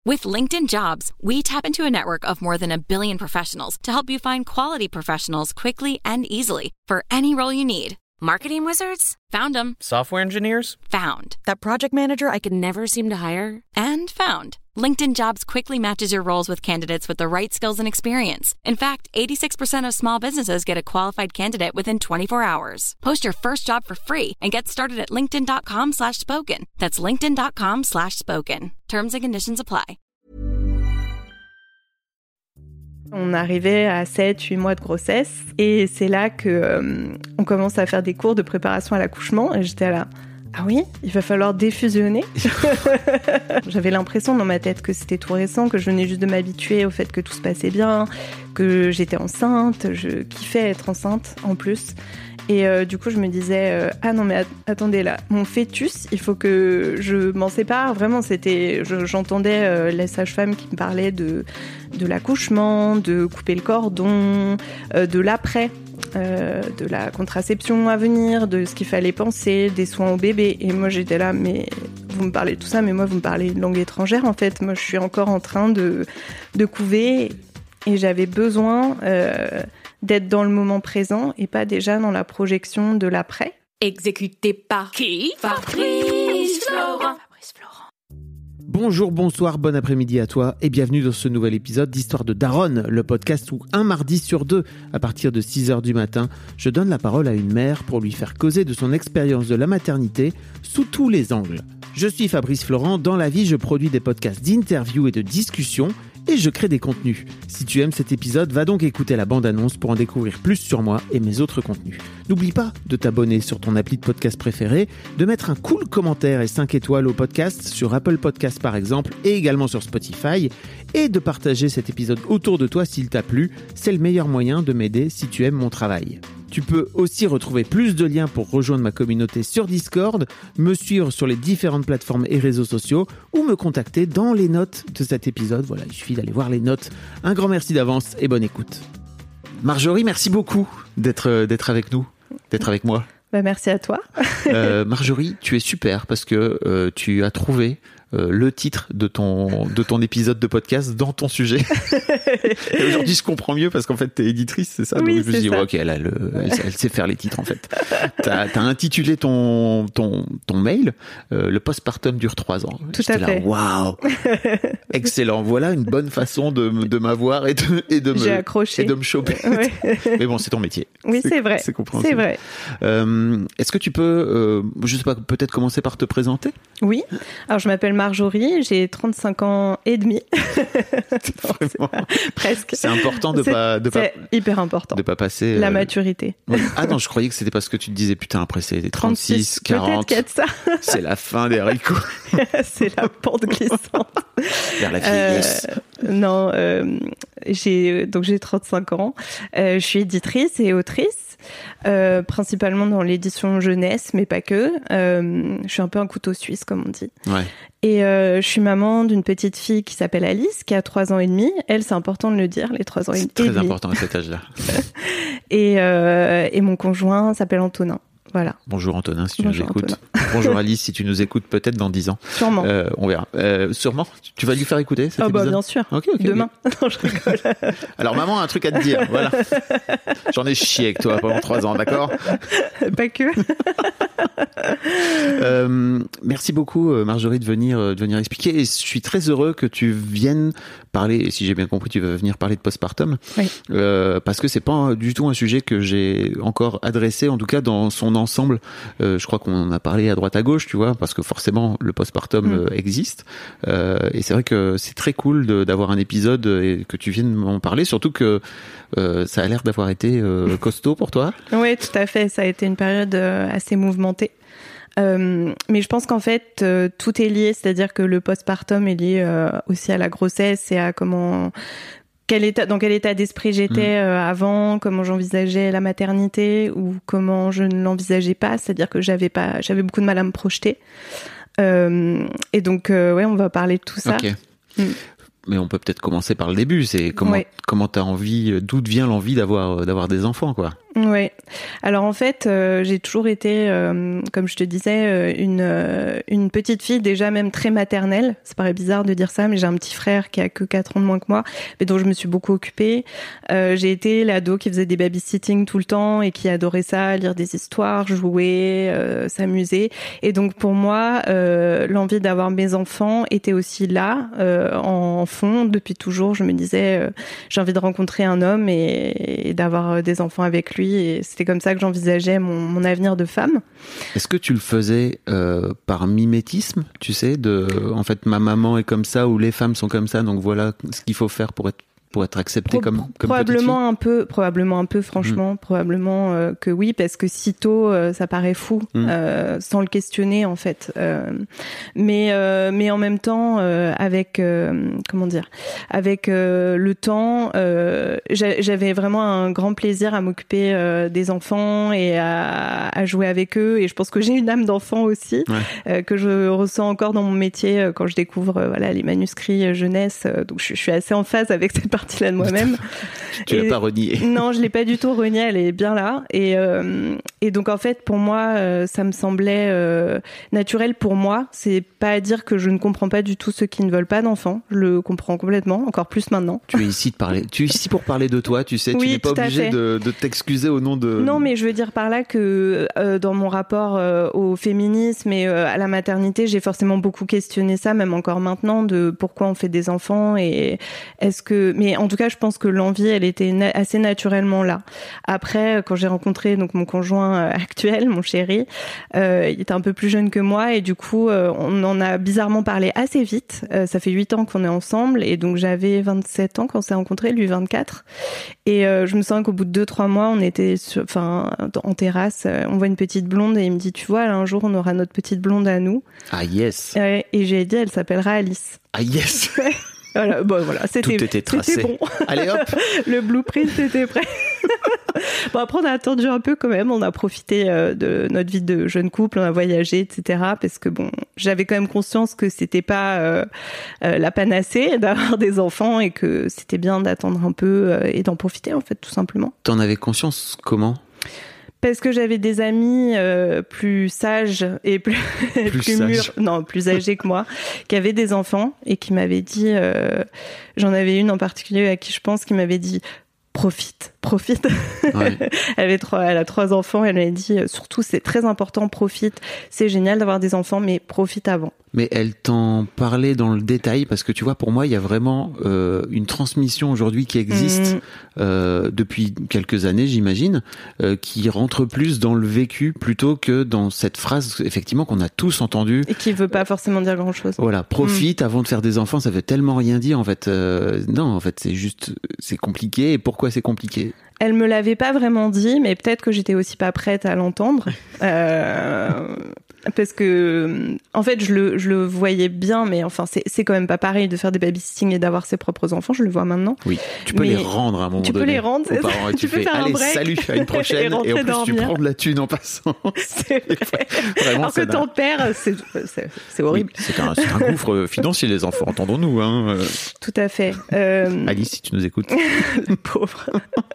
With LinkedIn Jobs, we tap into a network of more than 1 billion professionals to help you find quality professionals quickly and easily for any role you need. Marketing wizards? Found them. Software engineers? Found. That project manager I could never seem to hire? And found. LinkedIn Jobs quickly matches your roles with candidates with the right skills and experience. In fact, 86% of small businesses get a qualified candidate within 24 hours. Post your first job for free and get started at linkedin.com/spoken. That's linkedin.com/spoken. Terms and conditions apply. On arrivait à 7-8 mois de grossesse et c'est là que on commence à faire des cours de préparation à l'accouchement et j'étais là. Ah oui, il va falloir défusionner. J'avais l'impression dans ma tête que c'était tout récent, que je venais juste de m'habituer au fait que tout se passait bien, que j'étais enceinte, je kiffais être enceinte en plus. Et du coup, je me disais, ah non mais attendez là, mon fœtus, il faut que je m'en sépare. Vraiment, j'entendais les sages-femmes qui me parlaient de l'accouchement, de couper le cordon, de l'après. De la contraception à venir, de ce qu'il fallait penser, des soins au bébé. Et moi, j'étais là, mais vous me parlez de tout ça, mais moi, vous me parlez une langue étrangère, en fait. Moi, je suis encore en train de couver et j'avais besoin d'être dans le moment présent et pas déjà dans la projection de l'après. Exécuté par qui? Fabrice Florent. Bonjour, bonsoir, bon après-midi à toi et bienvenue dans ce nouvel épisode d'Histoire de Daronne, le podcast où un mardi sur deux, à partir de 6h du matin, je donne la parole à une mère pour lui faire causer de son expérience de la maternité sous tous les angles. Je suis Fabrice Florent, dans la vie je produis des podcasts d'interviews et de discussions et je crée des contenus. Si tu aimes cet épisode, va donc écouter la bande-annonce pour en découvrir plus sur moi et mes autres contenus. N'oublie pas de t'abonner sur ton appli de podcast préféré, de mettre un cool commentaire et 5 étoiles au podcast sur Apple Podcasts par exemple et également sur Spotify et de partager cet épisode autour de toi s'il t'a plu. C'est le meilleur moyen de m'aider si tu aimes mon travail. Tu peux aussi retrouver plus de liens pour rejoindre ma communauté sur Discord, me suivre sur les différentes plateformes et réseaux sociaux ou me contacter dans les notes de cet épisode. Voilà, il suffit d'aller voir les notes. Un grand merci d'avance et bonne écoute. Marjorie, merci beaucoup d'être avec nous, d'être avec moi. Merci à toi. Marjorie, tu es super parce que tu as trouvé le titre de ton épisode de podcast dans ton sujet. Et aujourd'hui, je comprends mieux parce qu'en fait, t'es éditrice, c'est ça? Oui, donc je me suis dit, ça. Ouais, ok, elle sait faire les titres en fait. T'as intitulé ton mail le postpartum dure 3 ans. Tout à fait. Waouh, excellent. Voilà une bonne façon de m'avoir et de J'ai accroché. et de me choper. Ouais. Mais bon, c'est ton métier. Oui, c'est vrai. C'est compréhensible. C'est vrai. Est-ce que tu peux, je sais pas, peut-être commencer par te présenter? Oui. Alors, je m'appelle Marjorie, j'ai 35 ans et demi. Vraiment. Presque. C'est important de pas hyper important. de pas passer La maturité. Ouais. Ah non, je croyais que c'était parce que tu te disais putain après c'est 36, 40. Peut-être qu'il y a de ça. C'est la fin des haricots. C'est la pente glissante. Vers la vieillesse. Non, j'ai 35 ans. Je suis éditrice et autrice, principalement dans l'édition jeunesse, mais pas que. Je suis un peu un couteau suisse, comme on dit. Ouais. Et je suis maman d'une petite fille qui s'appelle Alice, qui a 3 ans et demi. Elle, c'est important de le dire, les 3 ans et demi. C'est très important à cet âge-là. Et mon conjoint s'appelle Antonin. Voilà. Bonjour Antonin, si tu Bonjour nous écoutes. Antonin. Bonjour Alice, si tu nous écoutes peut-être dans 10 ans. Sûrement. On verra. Sûrement. Tu vas lui faire écouter cet épisode? Bien sûr. Ok. Demain. Non, je rigole. Alors maman a un truc à te dire. Voilà. J'en ai chié avec toi pendant 3 ans, d'accord? Pas que. Merci beaucoup Marjorie de venir expliquer. Et je suis très heureux que tu viennes parler. Et si j'ai bien compris, tu vas venir parler de postpartum. Oui. Parce que c'est pas du tout un sujet que j'ai encore adressé, en tout cas dans son ensemble. Je crois qu'on en a parlé à droite à gauche, tu vois, parce que forcément le postpartum existe. Et c'est vrai que c'est très cool d'avoir un épisode et que tu viennes m'en parler, surtout que ça a l'air d'avoir été costaud pour toi. Oui, tout à fait. Ça a été une période assez mouvementée. Mais je pense qu'en fait, tout est lié. C'est-à-dire que le postpartum est lié aussi à la grossesse et à dans quel état d'esprit j'étais avant, comment j'envisageais la maternité ou comment je ne l'envisageais pas. C'est-à-dire que j'avais beaucoup de mal à me projeter. Et donc, on va parler de tout ça. Ok. Mais on peut peut-être commencer par le début. C'est comment t'as envie, d'où te vient l'envie d'avoir des enfants, quoi. Oui. Alors en fait, j'ai toujours été, comme je te disais, une petite fille déjà même très maternelle. Ça paraît bizarre de dire ça, mais j'ai un petit frère qui a que 4 ans de moins que moi, mais dont je me suis beaucoup occupée. J'ai été l'ado qui faisait des babysitting tout le temps et qui adorait ça, lire des histoires, jouer, s'amuser. Et donc pour moi, l'envie d'avoir mes enfants était aussi là, en fond. Depuis toujours, je me disais, j'ai envie de rencontrer un homme et d'avoir des enfants avec lui. Et c'était comme ça que j'envisageais mon avenir de femme. Est-ce que tu le faisais par mimétisme, tu sais, en fait ma maman est comme ça ou les femmes sont comme ça, donc voilà ce qu'il faut faire pour être acceptée comme probablement un peu franchement, probablement que oui, parce que sitôt ça paraît fou sans le questionner en fait, mais en même temps avec avec le temps, j'avais vraiment un grand plaisir à m'occuper des enfants et à jouer avec eux, et je pense que j'ai une âme d'enfant aussi, que je ressens encore dans mon métier quand je découvre les manuscrits jeunesse, donc je suis assez en phase avec cette partie de moi-même. Tu l'as pas renié. Non, je l'ai pas du tout renié, elle est bien là. Et donc en fait, pour moi, ça me semblait naturel pour moi. C'est pas à dire que je ne comprends pas du tout ceux qui ne veulent pas d'enfants. Je le comprends complètement, encore plus maintenant. Tu es ici pour parler de toi, tu sais. Oui, tu n'es pas obligé de t'excuser au nom de... Non, mais je veux dire par là que dans mon rapport au féminisme et à la maternité, j'ai forcément beaucoup questionné ça, même encore maintenant, de pourquoi on fait des enfants et est-ce que... Mais en tout cas, je pense que l'envie, elle était assez naturellement là. Après, quand j'ai rencontré donc mon conjoint actuel, mon chéri, il était un peu plus jeune que moi et du coup, on en a bizarrement parlé assez vite. Ça fait 8 ans qu'on est ensemble et donc j'avais 27 ans quand on s'est rencontrés, lui 24. Et je me sens qu'au bout de 2-3 mois, on était en terrasse, on voit une petite blonde et il me dit, tu vois, là, un jour, on aura notre petite blonde à nous. Ah yes. Et j'ai dit, elle s'appellera Alice. Ah yes. Voilà, bon, voilà, tout était tracé. C'était bon. Allez hop. Le blueprint était prêt. Bon, après, on a attendu un peu quand même. On a profité de notre vie de jeune couple, on a voyagé, etc. Parce que bon, j'avais quand même conscience que c'était pas la panacée d'avoir des enfants et que c'était bien d'attendre un peu et d'en profiter, en fait, tout simplement. T'en avais conscience comment ? Parce que j'avais des amis plus sages et plus mûrs, plus âgés que moi, qui avaient des enfants et qui m'avaient dit, j'en avais une en particulier à qui je pense, qui m'avait dit profite. Ouais. Elle a 3 enfants, elle m'avait dit surtout c'est très important, profite, c'est génial d'avoir des enfants, mais profite avant. Mais elle t'en parlait dans le détail, parce que tu vois, pour moi, il y a vraiment une transmission aujourd'hui qui existe depuis quelques années, j'imagine, qui rentre plus dans le vécu plutôt que dans cette phrase, effectivement, qu'on a tous entendue. Et qui veut pas forcément dire grand-chose. Voilà, profite avant de faire des enfants, ça veut tellement rien dire, en fait. Non, en fait, c'est compliqué. Et pourquoi c'est compliqué ? Elle me l'avait pas vraiment dit, mais peut-être que j'étais aussi pas prête à l'entendre. Parce que, en fait, je le voyais bien, mais enfin, c'est quand même pas pareil de faire des babysitting et d'avoir ses propres enfants, je le vois maintenant. Oui, tu peux les rendre à un moment donné. Tu peux les rendre, aux parents, et tu fais, faire allez, un break, salut, à une prochaine, et en plus, dormir. Tu prends de la thune en passant. C'est vrai. Vraiment, alors que t'en perds, c'est horrible. Oui, c'est un gouffre financier, les enfants, entendons-nous. Hein. Tout à fait. Alice, si tu nous écoutes. Le pauvre.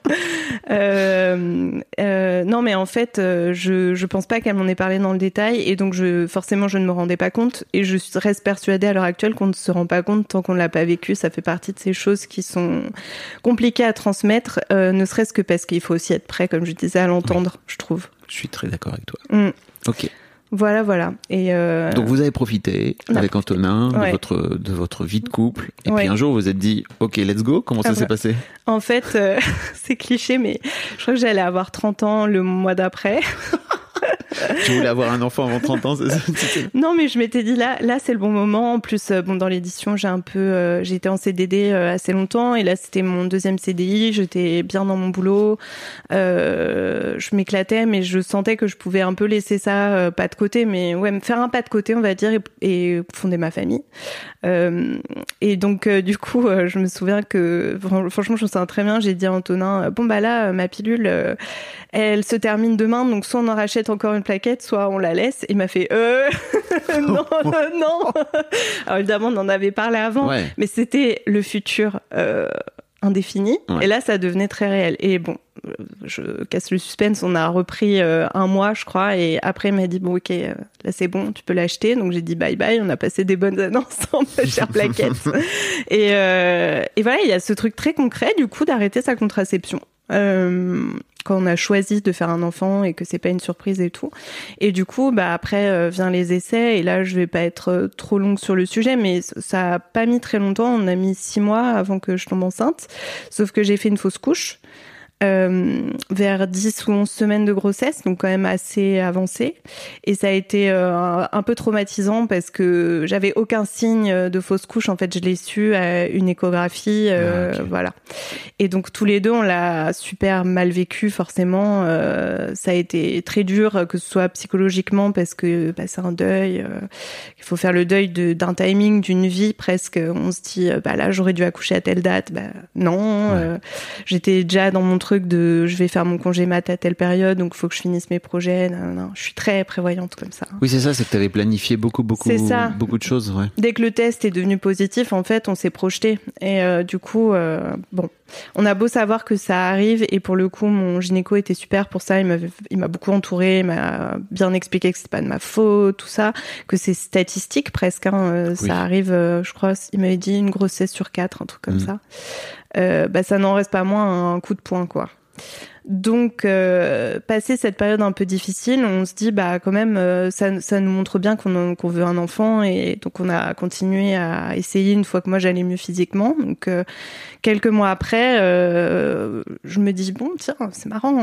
Non, mais en fait, je pense pas qu'elle m'en ait parlé dans le détail, et donc forcément je ne me rendais pas compte, et je reste persuadée à l'heure actuelle qu'on ne se rend pas compte tant qu'on ne l'a pas vécu. Ça fait partie de ces choses qui sont compliquées à transmettre, ne serait-ce que parce qu'il faut aussi être prêt, comme je disais, à l'entendre, je trouve. Je suis très d'accord avec toi. Ok. Voilà. Et donc vous avez profité avec Antonin de votre vie de couple, et puis un jour vous vous êtes dit ok, let's go. Comment ça s'est passé ? En fait, c'est cliché, mais je crois que j'allais avoir 30 ans le mois d'après. Tu voulais avoir un enfant avant 30 ans, c'est ça ? Non, mais je m'étais dit là c'est le bon moment. En plus, dans l'édition, j'ai été en CDD assez longtemps, et là c'était mon 2e CDI. J'étais bien dans mon boulot, je m'éclatais, mais je sentais que je pouvais un peu laisser ça pas de côté, mais me faire un pas de côté, on va dire, et fonder ma famille. Et donc du coup, je me souviens que franchement, je me souviens très bien. J'ai dit à Antonin, bon bah là, ma pilule, elle se termine demain, donc soit on en rachète encore une plaquette, soit on la laisse. Il m'a fait non. Alors évidemment, on en avait parlé avant, mais c'était le futur indéfinie. Ouais. Et là, ça devenait très réel. Et bon, je casse le suspense. On a repris 1 mois, je crois. Et après, il m'a dit, bon, ok, là, c'est bon, tu peux l'acheter. Donc, j'ai dit bye bye. On a passé des bonnes années ensemble, chère Plaquette. Et voilà, il y a ce truc très concret, du coup, d'arrêter sa contraception. Quand on a choisi de faire un enfant et que c'est pas une surprise et tout. Et du coup, après vient les essais. Et là, je vais pas être trop longue sur le sujet, mais ça a pas mis très longtemps. On a mis 6 mois avant que je tombe enceinte. Sauf que j'ai fait une fausse couche. Vers 10 ou 11 semaines de grossesse, donc quand même assez avancé. Et ça a été un peu traumatisant parce que j'avais aucun signe de fausse couche. En fait, je l'ai su à une échographie, okay. Voilà. Et donc tous les deux, on l'a super mal vécu, forcément. Ça a été très dur, que ce soit psychologiquement, parce que c'est un deuil. Il faut faire le deuil d'un timing, d'une vie presque. On se dit, là, j'aurais dû accoucher à telle date. Non. Ouais. J'étais déjà dans mon truc de je vais faire mon congé mat à telle période, donc il faut que je finisse mes projets. Non. Je suis très prévoyante comme ça. Oui, c'est ça, c'est que tu avais planifié beaucoup de choses. Ouais. Dès que le test est devenu positif, en fait, on s'est projeté. Et du coup, on a beau savoir que ça arrive, et pour le coup, mon gynéco était super pour ça. Il m'a beaucoup entourée, il m'a bien expliqué que c'est pas de ma faute, tout ça, que c'est statistique presque. Oui. Ça arrive, je crois, il m'avait dit une grossesse sur 4, un truc comme ça. Ça n'en reste pas moins un coup de poing, quoi. Donc, passé cette période un peu difficile, on se dit, quand même, ça nous montre bien qu'on veut un enfant, et donc on a continué à essayer une fois que moi j'allais mieux physiquement. Donc, quelques mois après, je me dis, bon, tiens, c'est marrant,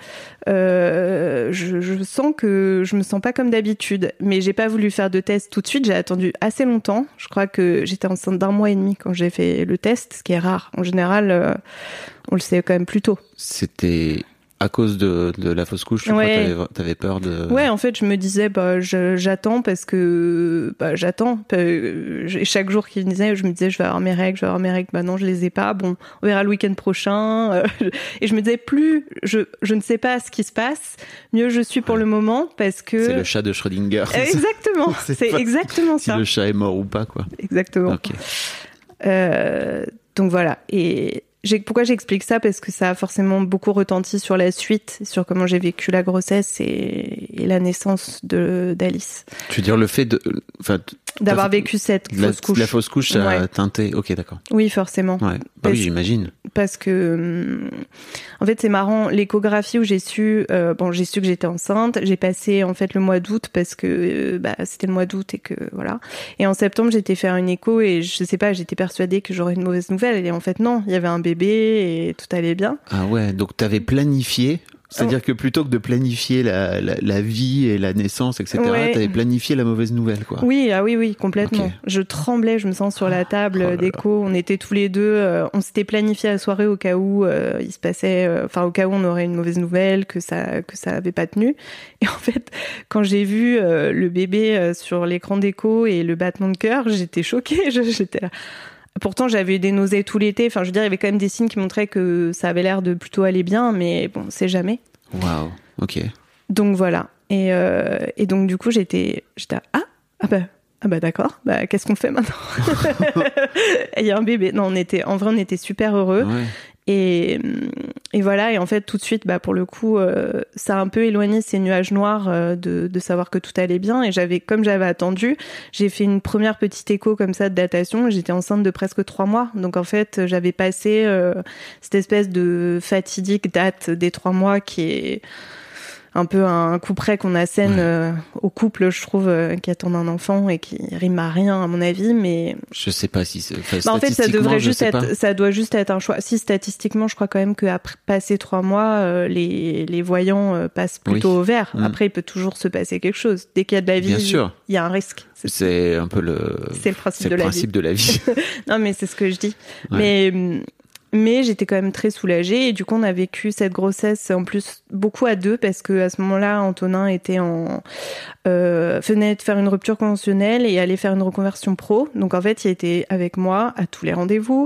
je sens que je me sens pas comme d'habitude, mais j'ai pas voulu faire de test tout de suite, j'ai attendu assez longtemps. Je crois que j'étais enceinte d'1 mois et demi quand j'ai fait le test, ce qui est rare. En général, on le sait quand même plus tôt. C'était à cause de la fausse couche, tu ouais. crois, t'avais peur de... Ouais, en fait, je me disais, j'attends parce que... j'attends. Et chaque jour qu'il venait, je me disais, je vais avoir mes règles. Non, je les ai pas. Bon, on verra le week-end prochain. Et je me disais, plus je ne sais pas ce qui se passe, mieux je suis pour le moment, parce que... C'est le chat de Schrödinger. Exactement, c'est exactement ça. Si le chat est mort ou pas, quoi. Exactement. Okay. Donc voilà, et... Pourquoi j'explique ça ? Parce que ça a forcément beaucoup retenti sur la suite, sur comment j'ai vécu la grossesse et la naissance d'Alice. Tu veux dire le fait d'avoir vécu cette fausse couche. La fausse couche, ça a teinté. Ok, d'accord. Oui, forcément. Ouais. Oui, j'imagine. Parce que, en fait, c'est marrant. L'échographie où j'ai su que j'étais enceinte, j'ai passé en fait le mois d'août parce que c'était le mois d'août et que voilà. Et en septembre, j'étais faire une écho et je sais pas, j'étais persuadée que j'aurais une mauvaise nouvelle. Et en fait, non, il y avait un bébé et tout allait bien. Ah ouais, donc t'avais planifié. C'est-à-dire que plutôt que de planifier la vie et la naissance, etc., t'avais planifié la mauvaise nouvelle, quoi. Oui, oui, complètement. Okay. Je tremblais, je me sens sur la table d'écho. On était tous les deux, on s'était planifié la soirée au cas où il se passait, au cas où on aurait une mauvaise nouvelle, que ça avait pas tenu. Et en fait, quand j'ai vu le bébé sur l'écran d'écho et le battement de cœur, j'étais choquée. J'étais là. Pourtant, j'avais eu des nausées tout l'été. Enfin, je veux dire, il y avait quand même des signes qui montraient que ça avait l'air de plutôt aller bien, mais bon, c'est jamais. Waouh, ok. Donc voilà. Et donc du coup, j'étais d'accord. Qu'est-ce qu'on fait maintenant ? Il y a un bébé. Non, on était super heureux. Ouais. Et voilà, et en fait tout de suite pour le coup ça a un peu éloigné ces nuages noirs de savoir que tout allait bien. Et comme j'avais attendu, j'ai fait une première petite écho comme ça de datation et j'étais enceinte de presque 3 mois. Donc en fait j'avais passé cette espèce de fatidique date des 3 mois qui est un peu un coup près qu'on assène au couple, je trouve, qui attend un enfant et qui rime à rien, à mon avis, mais... Je sais pas si c'est... en fait, ça doit juste être un choix. Si, statistiquement, je crois quand même qu'après passer 3 mois, les voyants passent plutôt au vert. Après, il peut toujours se passer quelque chose. Dès qu'il y a de la vie, il y a un risque. C'est un peu le principe de la vie. Non, mais c'est ce que je dis. Ouais. Mais j'étais quand même très soulagée et du coup on a vécu cette grossesse en plus beaucoup à 2 parce que à ce moment-là Antonin était venait de faire une rupture conventionnelle et allait faire une reconversion pro. Donc en fait il était avec moi à tous les rendez-vous.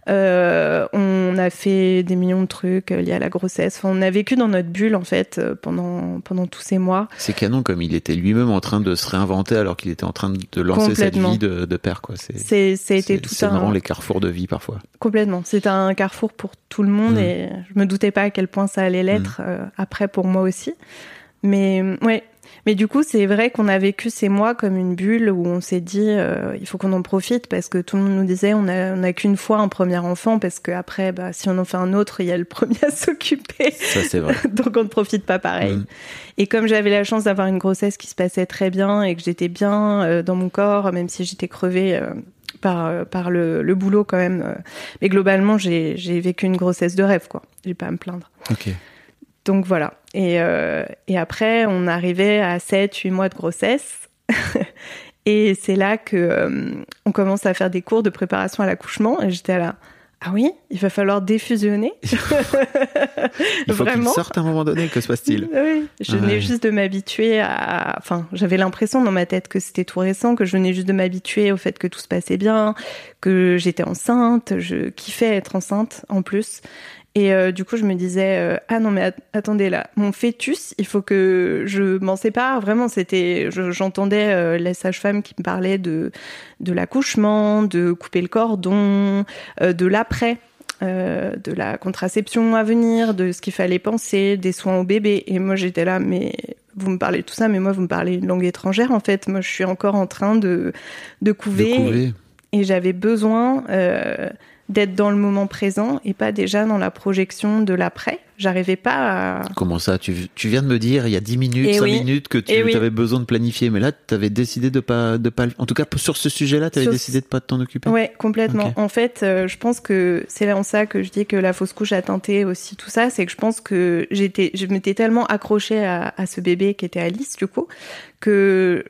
On a fait des millions de trucs liés à la grossesse. Enfin, on a vécu dans notre bulle en fait pendant tous ces mois. C'est canon comme il était lui-même en train de se réinventer alors qu'il était en train de lancer cette vie de père, quoi. C'est marrant les carrefours de vie parfois. Complètement. C'est un un carrefour pour tout le monde et je me doutais pas à quel point ça allait l'être après pour moi aussi. Mais ouais. Mais du coup, c'est vrai qu'on a vécu ces mois comme une bulle où on s'est dit il faut qu'on en profite parce que tout le monde nous disait on a qu'une fois un premier enfant parce que après si on en fait un autre, il y a le premier à s'occuper. Ça c'est vrai. Donc on ne profite pas pareil. Et comme j'avais la chance d'avoir une grossesse qui se passait très bien et que j'étais bien dans mon corps, même si j'étais crevée par le boulot quand même, mais globalement j'ai vécu une grossesse de rêve quoi. J'ai pas à me plaindre. OK. Donc voilà. Et après, on arrivait à 7-8 mois de grossesse. Et c'est là que on commence à faire des cours de préparation à l'accouchement. Et j'étais là, ah oui, il va falloir défusionner. Il faut qu'il sorte à un moment donné, que se passe-t-il ? Oui, je venais juste de m'habituer à... Enfin, j'avais l'impression dans ma tête que c'était tout récent, que je venais juste de m'habituer au fait que tout se passait bien, que j'étais enceinte, je kiffais être enceinte en plus. Et du coup, je me disais ah non mais attendez là, mon fœtus, il faut que je m'en sépare. Vraiment, j'entendais les sages-femmes qui me parlaient de l'accouchement, de couper le cordon, de l'après, de la contraception à venir, de ce qu'il fallait penser, des soins au bébé. Et moi, j'étais là, mais vous me parlez de tout ça, mais moi, vous me parlez une langue étrangère en fait. Moi, je suis encore en train de couver. Et j'avais besoin d'être dans le moment présent et pas déjà dans la projection de l'après. J'arrivais pas à... Comment ça ? Tu viens de me dire il y a 10 minutes, 5 minutes que tu avais besoin de planifier, mais là, tu avais décidé de pas... En tout cas, sur ce sujet-là, tu avais décidé de pas t'en occuper ? Ouais, complètement. Okay. En fait, je pense que c'est là en ça que je dis que la fausse couche a teinté aussi tout ça, c'est que je pense que je m'étais tellement accrochée à ce bébé qui était Alice, du coup, que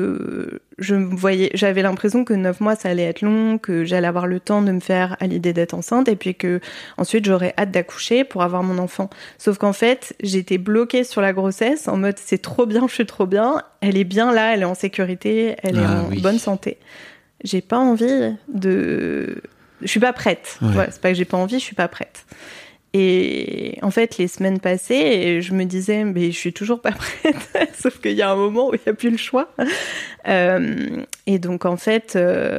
j'avais l'impression que 9 mois, ça allait être long, que j'allais avoir le temps de me faire à l'idée d'être enceinte, et puis que ensuite j'aurais hâte d'accoucher pour avoir mon enfant. Sauf qu'en fait, j'étais bloquée sur la grossesse, en mode c'est trop bien, je suis trop bien, elle est bien là, elle est en sécurité, elle est en bonne santé. J'ai pas envie de... Je suis pas prête. Ouais. Ouais, c'est pas que j'ai pas envie, je suis pas prête. Et en fait, les semaines passaient et je me disais, mais je suis toujours pas prête. Sauf qu'il y a un moment où il n'y a plus le choix. Et donc, en fait,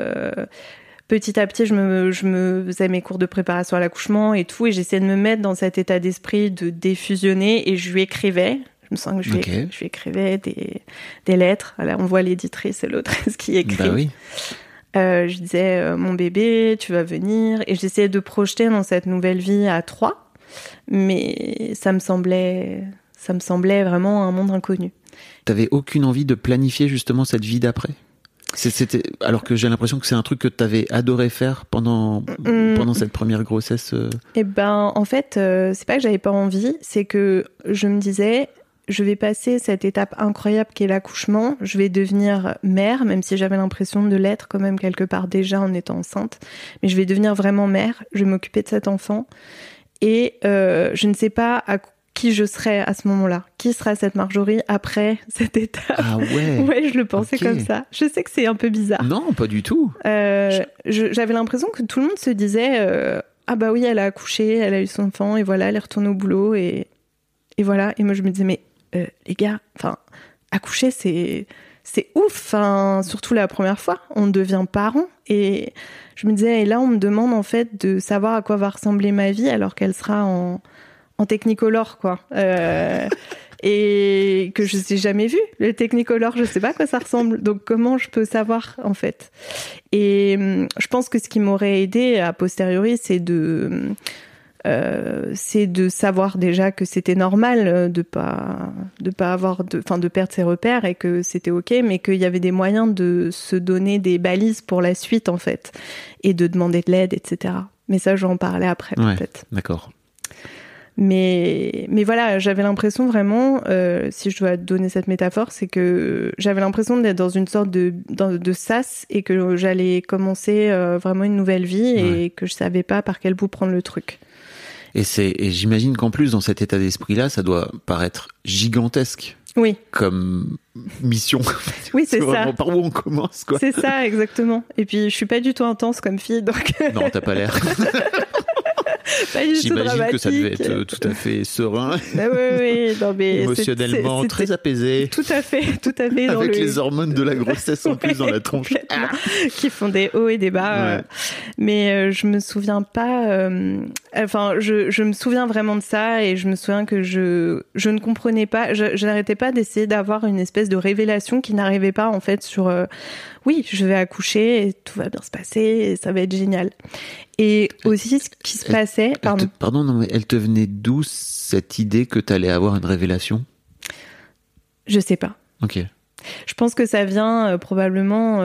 petit à petit, je me faisais mes cours de préparation à l'accouchement et tout. Et j'essayais de me mettre dans cet état d'esprit de défusionner. Et je lui écrivais. Je me sens que je lui écrivais des lettres. Là, on voit l'éditrice et l'autrice qui écrit. Bah oui. Je disais, mon bébé, tu vas venir. Et j'essayais de projeter dans cette nouvelle vie à 3. Mais ça me semblait vraiment un monde inconnu. T'avais aucune envie de planifier justement cette vie d'après ? Alors que j'ai l'impression que c'est un truc que t'avais adoré faire pendant cette première grossesse. Eh ben, en fait, c'est pas que j'avais pas envie, c'est que je me disais, je vais passer cette étape incroyable qu'est l'accouchement, je vais devenir mère, même si j'avais l'impression de l'être quand même quelque part déjà en étant enceinte, mais je vais devenir vraiment mère, je vais m'occuper de cet enfant. Et je ne sais pas à qui je serai à ce moment-là. Qui sera cette Marjorie après cette étape ? Ah ouais. Ouais, je le pensais comme ça. Je sais que c'est un peu bizarre. Non, pas du tout. J'avais l'impression que tout le monde se disait ah bah oui, elle a accouché, elle a eu son enfant, et voilà, elle est retournée au boulot, et voilà. Et moi, je me disais, mais les gars, enfin, accoucher, c'est ouf, surtout la première fois, on devient parent. Et je me disais, et là, on me demande en fait de savoir à quoi va ressembler ma vie alors qu'elle sera en Technicolor, quoi. Et que je n'ai jamais vu, le Technicolor, je sais pas à quoi ça ressemble. Donc, comment je peux savoir, en fait ? Et je pense que ce qui m'aurait aidé a posteriori, c'est de savoir déjà que c'était normal de pas avoir de perdre ses repères et que c'était ok, mais qu'il y avait des moyens de se donner des balises pour la suite, en fait, et de demander de l'aide, etc. Mais ça, j'en parlais après, peut-être. D'accord. Mais voilà, j'avais l'impression vraiment, si je dois donner cette métaphore, c'est que j'avais l'impression d'être dans une sorte de sas et que j'allais commencer vraiment une nouvelle vie et que je savais pas par quel bout prendre le truc. Et j'imagine qu'en plus, dans cet état d'esprit-là, ça doit paraître gigantesque. Oui. Comme mission. Oui, c'est ça. Par où on commence, quoi. C'est ça, exactement. Et puis, je suis pas du tout intense comme fille, donc. Non, t'as pas l'air. Pas du tout J'imagine dramatique. que ça devait être tout à fait serein, Oui, non, mais émotionnellement c'était très apaisé, tout à fait. Dans avec les hormones de la grossesse en plus dans la tronche. complètement, qui font des hauts et des bas. Ouais. Mais je me souviens pas. Je me souviens vraiment de ça et je me souviens que je ne comprenais pas. Je n'arrêtais pas d'essayer d'avoir une espèce de révélation qui n'arrivait pas en fait sur. Oui, je vais accoucher et tout va bien se passer et ça va être génial. Et aussi, ce qui se passait... Pardon, non, mais elle te venait d'où cette idée que t'allais avoir une révélation ? Je sais pas. Ok. Je pense que ça vient probablement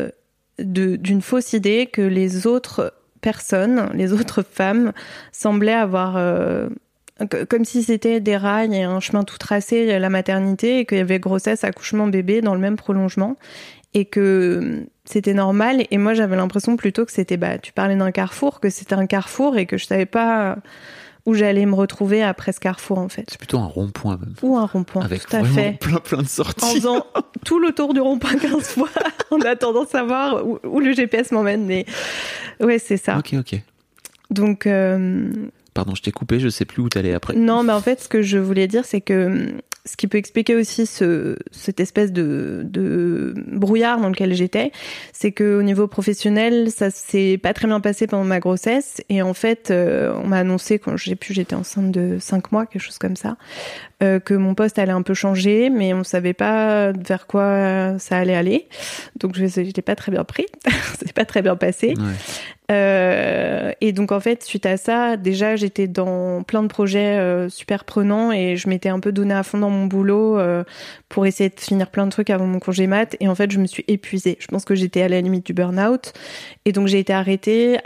d'une fausse idée que les autres personnes, les autres femmes, semblaient avoir... comme si c'était des rails et un chemin tout tracé, la maternité, et qu'il y avait grossesse, accouchement, bébé dans le même prolongement. Et que c'était normal. Et moi, j'avais l'impression plutôt que c'était... tu parlais d'un carrefour, que c'était un carrefour et que je savais pas où j'allais me retrouver après ce carrefour, en fait. C'est plutôt un rond-point, même. Ou un rond-point, avec tout à fait. plein de sorties. En faisant tout le tour du rond-point 15 fois, en attendant de savoir où le GPS m'emmène. Mais ouais, c'est ça. Ok. Donc... Pardon, je t'ai coupé, je sais plus où t'allais après. Non, mais en fait, ce que je voulais dire, c'est que ce qui peut expliquer aussi cette espèce de brouillard dans lequel j'étais, c'est qu'au niveau professionnel, ça s'est pas très bien passé pendant ma grossesse. Et en fait, on m'a annoncé, quand j'étais enceinte de 5 mois, quelque chose comme ça, que mon poste allait un peu changer, mais on savait pas vers quoi ça allait aller. Donc, j'étais pas très bien pris. C'est pas très bien passé. Ouais. Et donc en fait, suite à ça, déjà j'étais dans plein de projets super prenants et je m'étais un peu donné à fond dans mon boulot pour essayer de finir plein de trucs avant mon congé mat. Et en fait, je me suis épuisée. Je pense que j'étais à la limite du burn-out. Et donc j'ai été arrêtée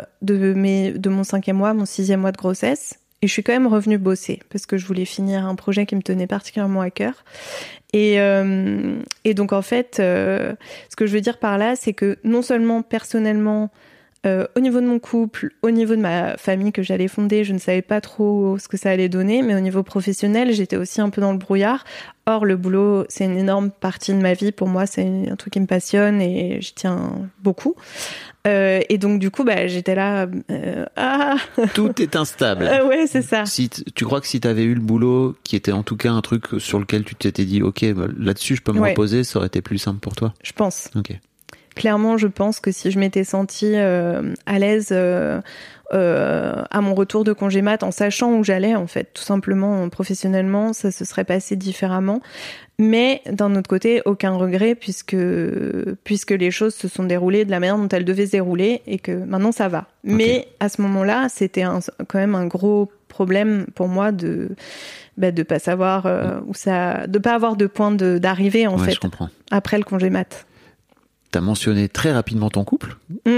de mon 5e mois, mon 6e mois de grossesse. Et je suis quand même revenue bosser parce que je voulais finir un projet qui me tenait particulièrement à cœur. Et donc en fait, ce que je veux dire par là, c'est que non seulement personnellement, au niveau de mon couple, au niveau de ma famille que j'allais fonder, je ne savais pas trop ce que ça allait donner, mais au niveau professionnel, j'étais aussi un peu dans le brouillard. Or, le boulot, c'est une énorme partie de ma vie. Pour moi, c'est un truc qui me passionne et j'y tiens beaucoup. Et donc, du coup, j'étais là... Tout est instable. Ouais, c'est ça. Tu crois que si t'avais eu le boulot, qui était en tout cas un truc sur lequel tu t'étais dit, ok, là-dessus, je peux me reposer, ça aurait été plus simple pour toi ? Je pense. Ok. Clairement, je pense que si je m'étais sentie à l'aise à mon retour de congé mat, en sachant où j'allais, en fait, tout simplement, professionnellement, ça se serait passé différemment. Mais d'un autre côté, aucun regret puisque les choses se sont déroulées de la manière dont elles devaient se dérouler et que maintenant ça va. Okay. Mais à ce moment-là, c'était quand même un gros problème pour moi de pas savoir de pas avoir de point d'arrivée en fait. Je comprends. Après le congé mat. T'as mentionné très rapidement ton couple.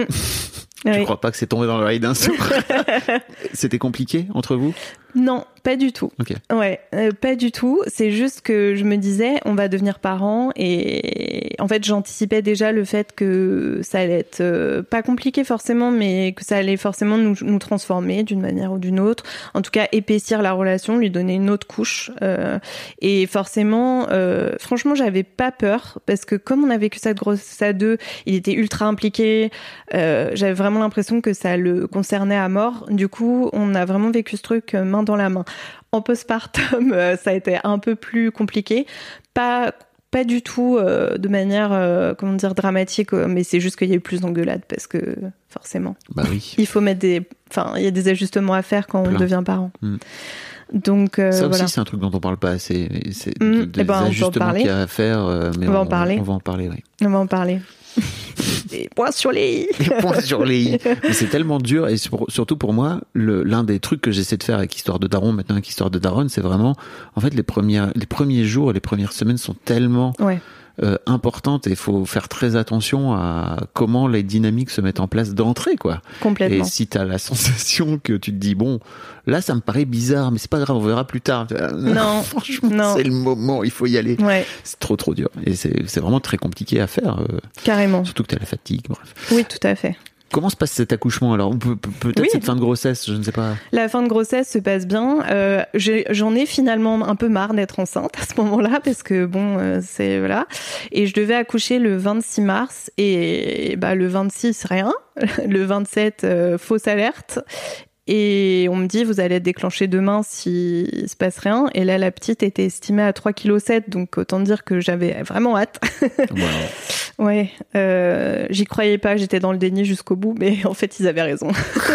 Je crois pas que c'est tombé dans l'oreille d'un sourd. C'était compliqué entre vous ? Non, pas du tout. Okay. Ouais, pas du tout. C'est juste que je me disais, on va devenir parents et en fait, j'anticipais déjà le fait que ça allait être pas compliqué forcément, mais que ça allait forcément nous transformer d'une manière ou d'une autre. En tout cas, épaissir la relation, lui donner une autre couche. Et forcément, franchement, j'avais pas peur parce que comme on a vécu cette grossesse à deux, il était ultra impliqué. J'avais vraiment l'impression que ça le concernait à mort. Du coup, on a vraiment vécu ce truc main dans la main. En postpartum, ça a été un peu plus compliqué. Pas du tout de manière, dramatique, mais c'est juste qu'il y a eu plus d'engueulades parce que, forcément. Bah oui. Il faut mettre il y a des ajustements à faire quand on devient parent. Donc, ça aussi, voilà. C'est un truc dont on parle pas assez. C'est des ajustements qu'il y a à faire, mais on va en parler, oui. On va en parler. Des points sur les i. Des points sur les i. Mais c'est tellement dur, et surtout pour moi, l'un des trucs que j'essaie de faire avec Histoire de Daron, maintenant avec Histoire de Daronne, c'est vraiment, en fait, les premiers jours, les premières semaines sont tellement importantes et il faut faire très attention à comment les dynamiques se mettent en place d'entrée, quoi. Complètement. Et si t'as la sensation que tu te dis, bon, là, ça me paraît bizarre, mais c'est pas grave, on verra plus tard. Non. Franchement, non. C'est le moment, il faut y aller. Ouais. C'est trop dur. Et c'est vraiment très compliqué à faire. Carrément. Surtout que t'as la fatigue, bref. Oui, tout à fait. Comment se passe cet accouchement alors ? Peut-être cette fin de grossesse, je ne sais pas. La fin de grossesse se passe bien. J'en ai finalement un peu marre d'être enceinte à ce moment-là parce que c'est voilà. Et je devais accoucher le 26 mars et le 26 rien, le 27 fausse alerte. Et on me dit, vous allez être déclenché demain s'il se passe rien. Et là, la petite était estimée à 3,7 kg. Donc, autant dire que j'avais vraiment hâte. Wow. Ouais. J'y croyais pas. J'étais dans le déni jusqu'au bout. Mais en fait, ils avaient raison.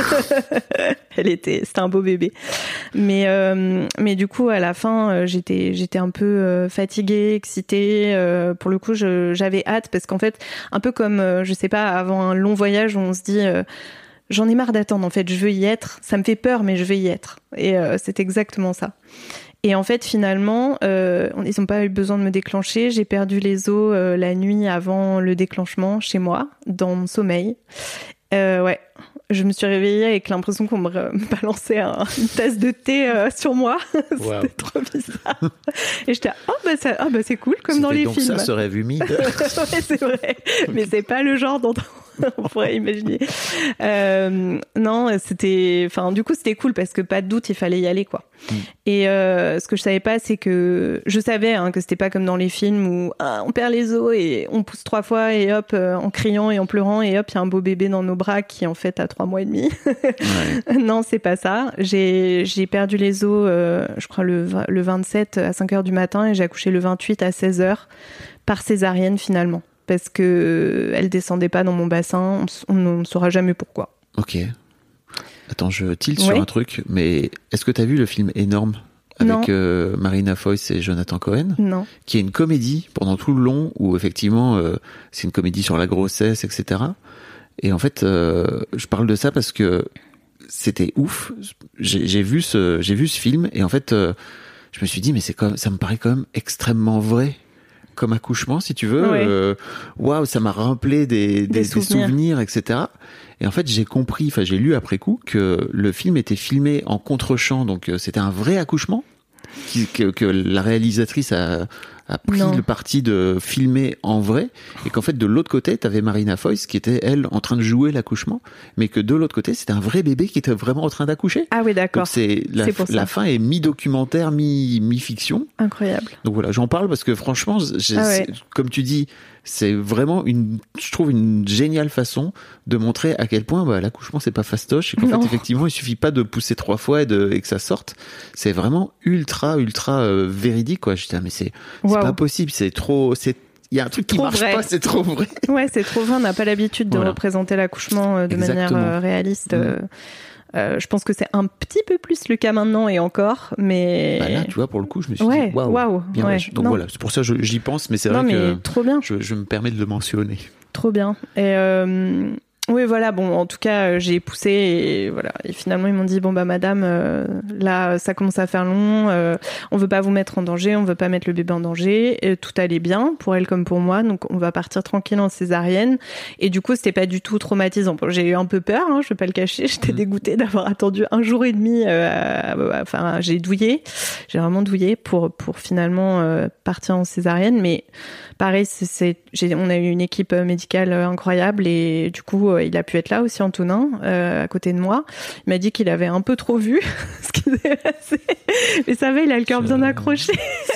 C'était un beau bébé. Mais du coup, à la fin, j'étais un peu fatiguée, excitée. Pour le coup, j'avais hâte parce qu'en fait, un peu comme, je sais pas, avant un long voyage où on se dit... j'en ai marre d'attendre, en fait, je veux y être. Ça me fait peur, mais je veux y être. Et c'est exactement ça. Et en fait, finalement, ils n'ont pas eu besoin de me déclencher. J'ai perdu les os la nuit avant le déclenchement, chez moi, dans mon sommeil. Ouais. Je me suis réveillée avec l'impression qu'on me balançait une tasse de thé sur moi. Wow. C'était trop bizarre. Et j'étais c'est cool, comme dans les donc films. Ça, ce rêve humide. Ouais, c'est vrai. Mais c'est pas le genre dont on pourrait imaginer. Non, c'était... Enfin, du coup, c'était cool parce que pas de doute, il fallait y aller, quoi. Et ce que je savais pas, c'est que... Je savais que c'était pas comme dans les films où on perd les os et on pousse 3 fois et hop, en criant et en pleurant et hop, il y a un beau bébé dans nos bras qui, en fait, a 3 mois et demi. Ouais. Non, c'est pas ça. J'ai perdu les os, je crois, le 27 à 5h du matin et j'ai accouché le 28 à 16h par césarienne, finalement. Parce que elle descendait pas dans mon bassin, on ne saura jamais pourquoi. Ok. Attends, je tilte sur un truc, mais est-ce que tu as vu le film Énorme avec Marina Foïs et Jonathan Cohen? Non. Qui est une comédie pendant tout le long où effectivement c'est une comédie sur la grossesse, etc. Et en fait, je parle de ça parce que c'était ouf. J'ai vu ce film et en fait, je me suis dit mais ça me paraît quand même extrêmement vrai. Comme accouchement, si tu veux. Waouh, ça m'a rappelé des souvenirs, etc. Et en fait, j'ai lu après coup que le film était filmé en contre-champ, donc c'était un vrai accouchement que la réalisatrice a pris le parti de filmer en vrai, et qu'en fait de l'autre côté t'avais Marina Foïs qui était elle en train de jouer l'accouchement, mais que de l'autre côté c'était un vrai bébé qui était vraiment en train d'accoucher. Ah oui, d'accord. Donc la fin est mi-documentaire, mi-fiction. Incroyable. Donc voilà, j'en parle parce que franchement, comme tu dis, c'est vraiment je trouve une géniale façon de montrer à quel point l'accouchement c'est pas fastoche et qu'en fait effectivement il suffit pas de pousser 3 fois et que ça sorte. C'est vraiment ultra véridique, quoi. Je dis mais c'est pas possible, c'est trop, il y a un truc qui marche pas, c'est trop vrai. Ouais, c'est trop vrai, on n'a pas l'habitude de représenter l'accouchement de manière réaliste. Je pense que c'est un petit peu plus le cas maintenant et encore, mais... là, tu vois, pour le coup, je me suis dit, waouh. Donc voilà, c'est pour ça que j'y pense, mais c'est vrai que trop bien. Je me permets de le mentionner. Trop bien. Et oui, voilà, bon, en tout cas, j'ai poussé et voilà. Et finalement, ils m'ont dit, bon, madame, là, ça commence à faire long, on veut pas vous mettre en danger, on veut pas mettre le bébé en danger, et tout allait bien, pour elle comme pour moi, donc on va partir tranquille en césarienne. Et du coup, c'était pas du tout traumatisant. Bon, j'ai eu un peu peur, je vais pas le cacher, j'étais dégoûtée d'avoir attendu 1 jour et demi, j'ai vraiment douillé pour finalement partir en césarienne, mais pareil, on a eu une équipe médicale incroyable et du coup, il a pu être là aussi, Antonin, à côté de moi. Il m'a dit qu'il avait un peu trop vu ce qui s'est passé. Mais ça va, il a le cœur bien accroché.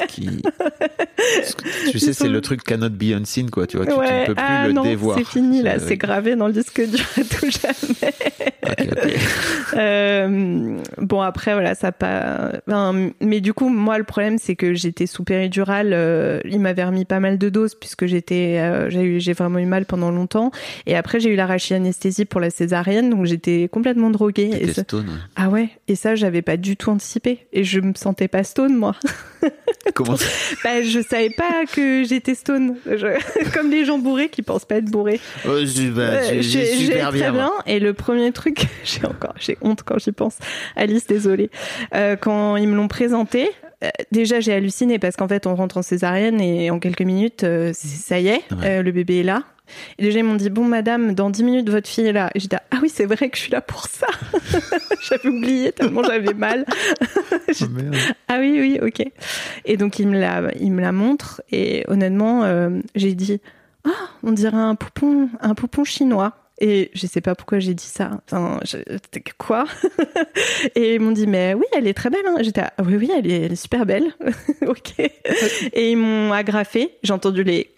Tu sais, c'est le truc cannot be unseen, quoi. Tu vois, tu ne peux plus le dévoir. C'est fini, là. C'est gravé dans le disque dur à tout jamais. Okay. Bon, après, voilà, ça pas... mais du coup, moi, le problème, c'est que j'étais sous péridurale. Il m'avait remis pas mal de doses puisque j'ai vraiment eu mal pendant longtemps. Et après, j'ai eu l'arrachi-anesthésie pour la césarienne, donc j'étais complètement droguée. T'étais stone. Ah ouais, et ça, j'avais pas du tout anticipé. Et je me sentais pas stone, moi. Comment ça? Je savais pas que j'étais stone. Comme les gens bourrés qui pensent pas être bourrés. J'ai super bien. Et le premier truc, j'ai honte quand j'y pense. Alice, désolée. Quand ils me l'ont présenté, déjà j'ai halluciné parce qu'en fait on rentre en césarienne et en quelques minutes, ça y est, le bébé est là. Et déjà ils m'ont dit, bon madame, dans 10 minutes votre fille est là. Et j'ai dit, ah oui, c'est vrai que je suis là pour ça. J'avais oublié tellement j'avais mal. Merde. Ah oui, ok. Et donc il me la montre et honnêtement j'ai dit, on dirait un poupon chinois. Et je sais pas pourquoi j'ai dit ça. Enfin, quoi? Et ils m'ont dit, mais oui, elle est très belle. J'étais, oui, elle est super belle. Ok. Et ils m'ont agrafé. J'ai entendu les...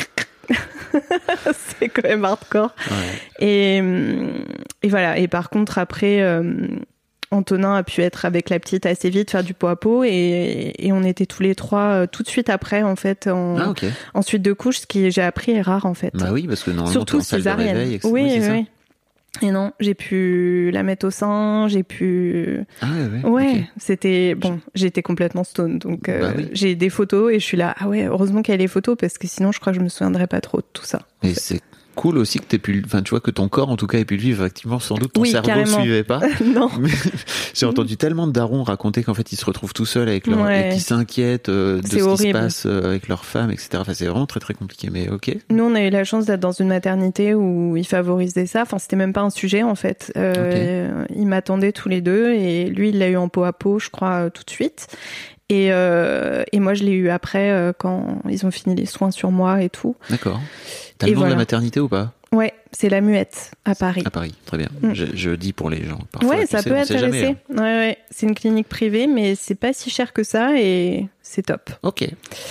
C'est quand même hardcore. Ouais. Et voilà. Et par contre, après, Antonin a pu être avec la petite assez vite, faire du pot à pot, et on était tous les trois tout de suite après, en fait, en suite de couche, ce qui, j'ai appris, est rare, en fait. Bah oui, parce que normalement, surtout t'es en salle de réveil, etc. Oui, c'est ça. oui. Et non, j'ai pu la mettre au sein, j'ai pu... Ah ouais, ok. c'était... Bon, j'étais complètement stone, donc oui. j'ai des photos et je suis là, ah ouais, heureusement qu'il y a les photos, parce que sinon je crois que je me souviendrais pas trop de tout ça. Et c'est cool aussi que t'aies pu, enfin tu vois, que ton corps en tout cas ait pu le vivre. Effectivement, sans doute ton cerveau ne suivait pas. Non. Mais j'ai entendu tellement de darons raconter qu'en fait ils se retrouvent tout seuls avec leur, et qui s'inquiètent de ce qui se passe avec leurs femmes, etc. Enfin c'est vraiment très très compliqué, mais ok. Nous on a eu la chance d'être dans une maternité où ils favorisaient ça. Enfin c'était même pas un sujet en fait. Ils m'attendaient tous les deux et lui il l'a eu en pot à pot, je crois, tout de suite. Et moi je l'ai eu après quand ils ont fini les soins sur moi et tout. D'accord. T'as le nom de la maternité ou pas? Ouais, c'est la Muette à Paris. À Paris, très bien. Je dis pour les gens. Parfois, ouais, ça peut intéresser. Ouais, c'est une clinique privée, mais c'est pas si cher que ça et c'est top. Ok.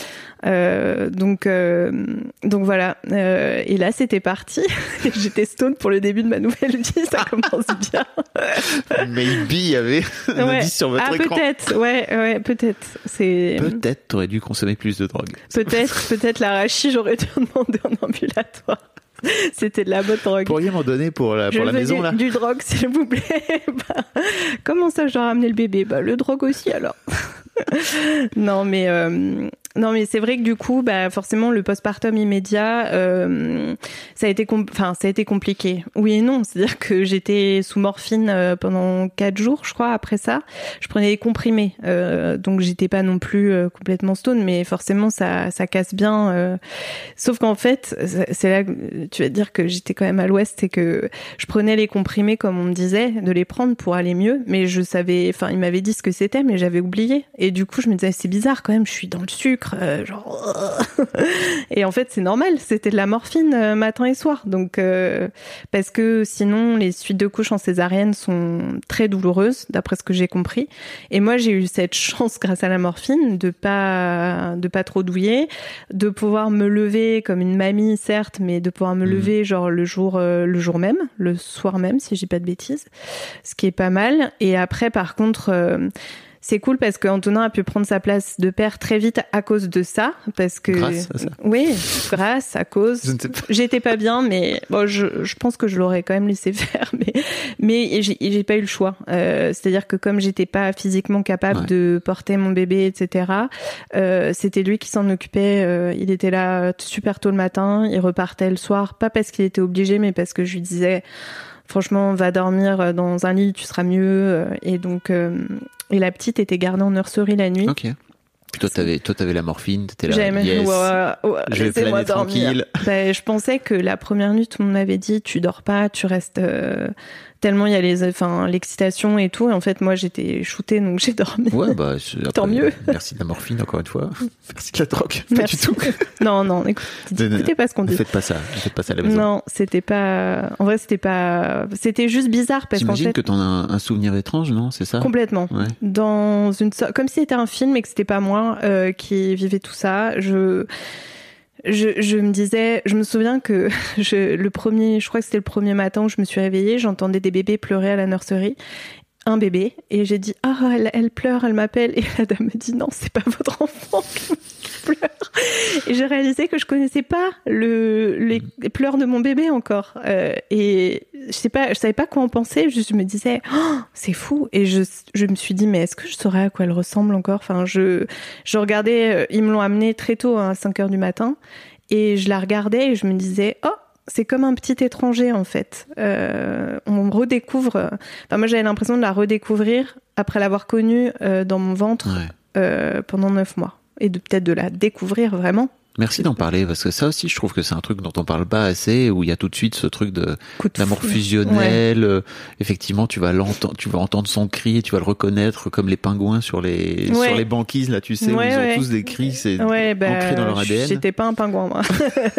Donc voilà. Et là, c'était parti. J'étais stone pour le début de ma nouvelle vie. Ça commence bien. Maybe il y avait un indice sur votre écran. Peut-être. Ouais, peut-être. Peut-être t'aurais dû consommer plus de drogue. Peut-être l'arachis, j'aurais dû demander en ambulatoire. C'était de la bonne drogue. Vous pourriez m'en donner pour la maison, là? Du drogue, s'il vous plaît. Comment ça, je dois ramener le bébé? Le drogue aussi, alors. Non, mais c'est vrai que du coup, forcément, le postpartum immédiat, ça a été compliqué. Oui et non. C'est-à-dire que j'étais sous morphine pendant 4 jours, je crois, après ça. Je prenais des comprimés. Donc, j'étais pas non plus complètement stone, mais forcément, ça casse bien. Sauf qu'en fait, c'est là que tu vas te dire que j'étais quand même à l'ouest et que je prenais les comprimés comme on me disait de les prendre pour aller mieux. Mais je savais, enfin, il m'avait dit ce que c'était, mais j'avais oublié. Et du coup, je me disais, c'est bizarre quand même, je suis dans le sucre. Et en fait c'est normal, c'était de la morphine matin et soir, donc parce que sinon les suites de couches en césarienne sont très douloureuses d'après ce que j'ai compris, et moi j'ai eu cette chance grâce à la morphine de pas trop douiller, de pouvoir me lever comme une mamie certes, mais de pouvoir me lever genre le jour même, le soir même si j'ai pas de bêtises, ce qui est pas mal. Et après par contre c'est cool parce qu'Antonin a pu prendre sa place de père très vite à cause de ça, parce que grâce à ça. Oui, grâce à cause. Je ne sais pas. J'étais pas bien, mais bon, je pense que je l'aurais quand même laissé faire, mais j'ai pas eu le choix. C'est-à-dire que comme j'étais pas physiquement capable de porter mon bébé, etc. C'était lui qui s'en occupait. Il était là super tôt le matin, il repartait le soir, pas parce qu'il était obligé, mais parce que je lui disais, franchement, va dormir dans un lit, tu seras mieux. Et donc, et la petite était gardée en nurserie la nuit. Ok. Puis toi, t'avais la morphine, t'étais là. Je vais planer tranquille. Je pensais que la première nuit, tout le monde m'avait dit, tu dors pas, tu restes. Tellement il y a l'excitation et tout. Et en fait, moi, j'étais shootée, donc j'ai dormi. Ouais, tant mieux. Merci de la morphine, encore une fois. Merci de la drogue. Merci. Pas du tout. Non, écoutez pas ce qu'on dit. Ne faites pas ça à la maison. Non, c'était pas. En vrai, c'était juste bizarre parce qu'en fait. J'imagine que t'en as un souvenir étrange, non? C'est ça? Complètement. Ouais. Comme si c'était un film et que c'était pas moi qui vivais tout ça. Je me disais, je me souviens que je crois que c'était le premier matin où je me suis réveillée, j'entendais des bébés pleurer à la nurserie. Un bébé, et j'ai dit, elle pleure, elle m'appelle, et la dame me dit, non, c'est pas votre enfant qui pleure. Et j'ai réalisé que je connaissais pas les pleurs de mon bébé encore, et je savais pas quoi en penser, je me disais, c'est fou, et je me suis dit, mais est-ce que je saurais à quoi elle ressemble encore? Enfin, je regardais, ils me l'ont amenée très tôt, à 5h du matin, et je la regardais et je me disais, c'est comme un petit étranger en fait. On redécouvre. Enfin, moi j'avais l'impression de la redécouvrir après l'avoir connue dans mon ventre pendant 9 mois, et peut-être de la découvrir vraiment. Merci d'en parler, parce que ça aussi, je trouve que c'est un truc dont on parle pas assez, où il y a tout de suite ce truc d'amour fusionnel. Ouais. Effectivement, tu vas entendre son cri et tu vas le reconnaître comme les pingouins sur les banquises, là, tu sais, où ils ont tous des cris, c'est ancré dans leur ADN. J'étais pas un pingouin, moi.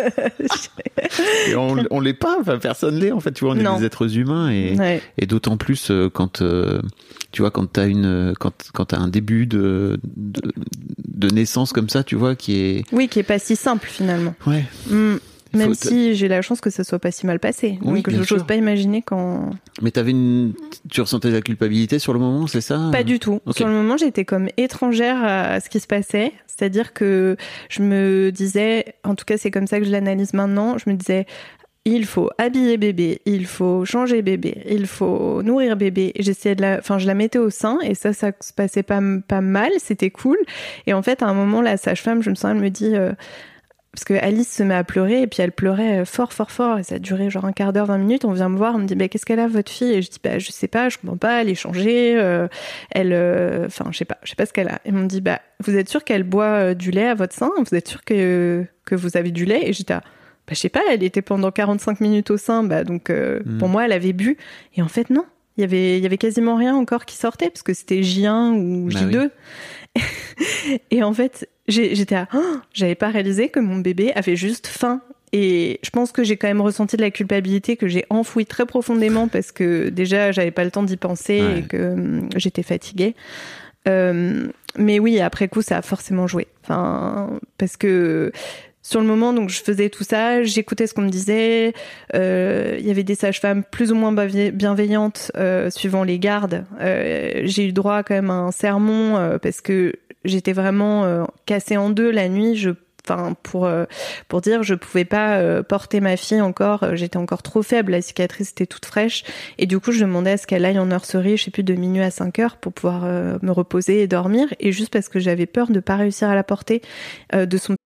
Et on l'est pas, enfin, personne l'est, en fait, tu vois, on est des êtres humains, et d'autant plus quand tu vois, quand t'as un début de naissance comme ça, tu vois, qui est pas si simple finalement. Ouais. Même si j'ai la chance que ça soit pas si mal passé. Oui, donc, je n'ose pas imaginer quand... Mais tu ressentais de la culpabilité sur le moment, c'est ça? Pas du tout. Okay. Sur le moment, j'étais comme étrangère à ce qui se passait. C'est-à-dire que je me disais, en tout cas, c'est comme ça que je l'analyse maintenant, je me disais, il faut habiller bébé, il faut changer bébé, il faut nourrir bébé. J'essayais je la mettais au sein et ça se passait pas mal, c'était cool. Et en fait, à un moment, la sage-femme, je me sens, elle me dit... Parce que Alice se met à pleurer et puis elle pleurait fort et ça a duré genre un quart d'heure, 20 minutes. On vient me voir, on me dit qu'est-ce qu'elle a votre fille? Et je dis je sais pas, je comprends pas, elle est changée, je sais pas ce qu'elle a. Et on me dit vous êtes sûre qu'elle boit du lait à votre sein? Vous êtes sûre que vous avez du lait? Et j'étais je sais pas, elle était pendant 45 minutes au sein, donc pour moi elle avait bu. Et en fait non, il y avait quasiment rien encore qui sortait parce que c'était J1 ou J2. Oui. Et en fait j'avais pas réalisé que mon bébé avait juste faim. Et je pense que j'ai quand même ressenti de la culpabilité que j'ai enfouie très profondément parce que déjà j'avais pas le temps d'y penser et que j'étais fatiguée. Mais oui, après coup ça a forcément joué. Parce que sur le moment, donc je faisais tout ça, j'écoutais ce qu'on me disait. Il y avait des sages-femmes plus ou moins bienveillantes suivant les gardes. J'ai eu droit quand même à un sermon parce que j'étais vraiment cassée en deux la nuit. Pour dire, je pouvais pas porter ma fille encore. J'étais encore trop faible. La cicatrice était toute fraîche. Et du coup, je demandais à ce qu'elle aille en nurserie, je sais plus, de minuit à 5h pour pouvoir me reposer et dormir. Et juste parce que j'avais peur de pas réussir à la porter de son...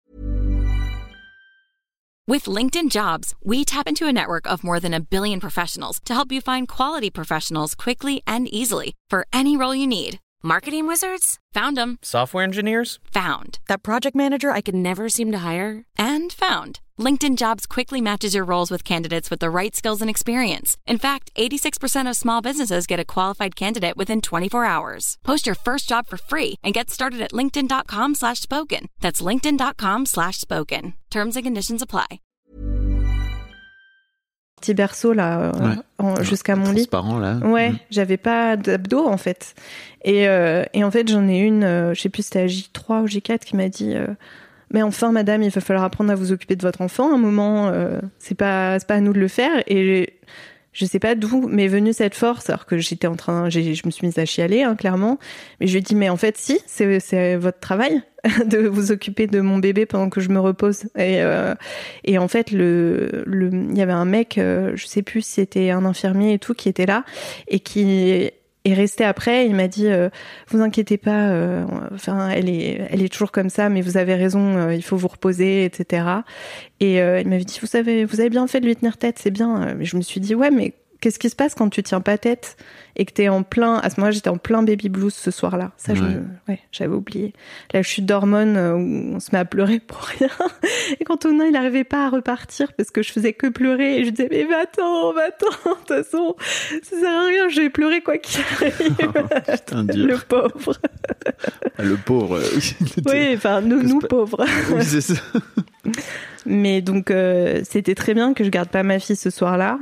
With LinkedIn Jobs, we tap into a network of more than 1 billion professionals to help you find quality professionals quickly and easily for any role you need. Marketing wizards? Found them. Software engineers? Found. That project manager I could never seem to hire? And found. LinkedIn Jobs quickly matches your roles with candidates with the right skills and experience. In fact, 86% of small businesses get a qualified candidate within 24 hours. Post your first job for free and get started at linkedin.com/spoken. That's linkedin.com/spoken. Terms and conditions apply. Petit berceau là, jusqu'à mon lit. Transparent là. Ouais, j'avais pas d'abdos en fait. Et en fait, j'en ai une, je sais plus si c'était à J3 ou J4 qui m'a dit mais enfin madame, il va falloir apprendre à vous occuper de votre enfant à un moment, c'est pas à nous de le faire. Et je sais pas d'où m'est venue cette force, alors que je me suis mise à chialer, clairement. Mais je lui ai dit, mais en fait, si, c'est votre travail de vous occuper de mon bébé pendant que je me repose. Et en fait, il y avait un mec, je sais plus si c'était un infirmier et tout, qui était là et qui est resté après. Il m'a dit, vous inquiétez pas, elle est toujours comme ça, mais vous avez raison, il faut vous reposer, etc. Et il m'avait dit, vous avez bien fait de lui tenir tête, c'est bien. Mais je me suis dit, ouais, mais qu'est-ce qui se passe quand tu tiens pas tête et que t'es en plein... À ce moment-là, j'étais en plein baby blues ce soir-là. Ça, j'avais oublié. La chute d'hormones où on se met à pleurer pour rien. Et quand Tonin, il n'arrivait pas à repartir parce que je faisais que pleurer. Et je disais, mais va-t'en, de toute façon, ça sert à rien, je vais pleurer quoi qu'il arrive. Oh, putain, dur. Le pauvre. Le pauvre. Oui, enfin, nous pauvres. Oui, c'est ça. Mais donc, c'était très bien que je garde pas ma fille ce soir-là.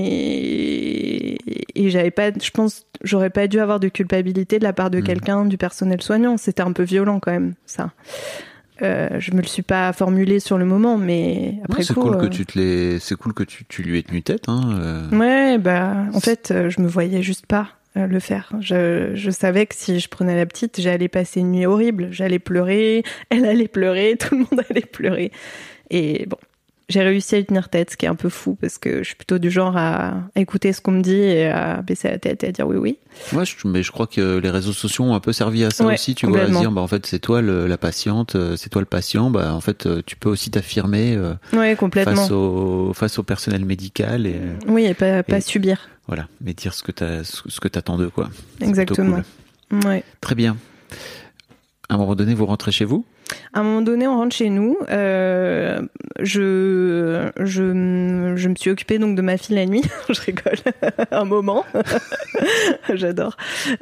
Et j'avais pas, je pense, j'aurais pas dû avoir de culpabilité de la part de quelqu'un, du personnel soignant. C'était un peu violent quand même, ça. Je me le suis pas formulé sur le moment, mais après c'est coup... C'est cool que tu lui aies tenu tête, Ouais, en fait, je me voyais juste pas le faire. Je savais que si je prenais la petite, j'allais passer une nuit horrible. J'allais pleurer, elle allait pleurer, tout le monde allait pleurer. Et bon, j'ai réussi à y tenir tête, ce qui est un peu fou, parce que je suis plutôt du genre à écouter ce qu'on me dit et à baisser la tête et à dire oui. Ouais, mais je crois que les réseaux sociaux ont un peu servi à ça aussi, tu vois, à dire, en fait, c'est toi la patiente, c'est toi le patient, en fait, tu peux aussi t'affirmer complètement. face au personnel médical. Oui, et pas subir. Voilà, mais dire ce que t'attends d'eux, quoi. Exactement. Cool. Ouais. Très bien. À un moment donné, vous rentrez chez vous ? À un moment donné, on rentre chez nous. Je me suis occupée donc de ma fille la nuit. Je rigole. Un moment. J'adore.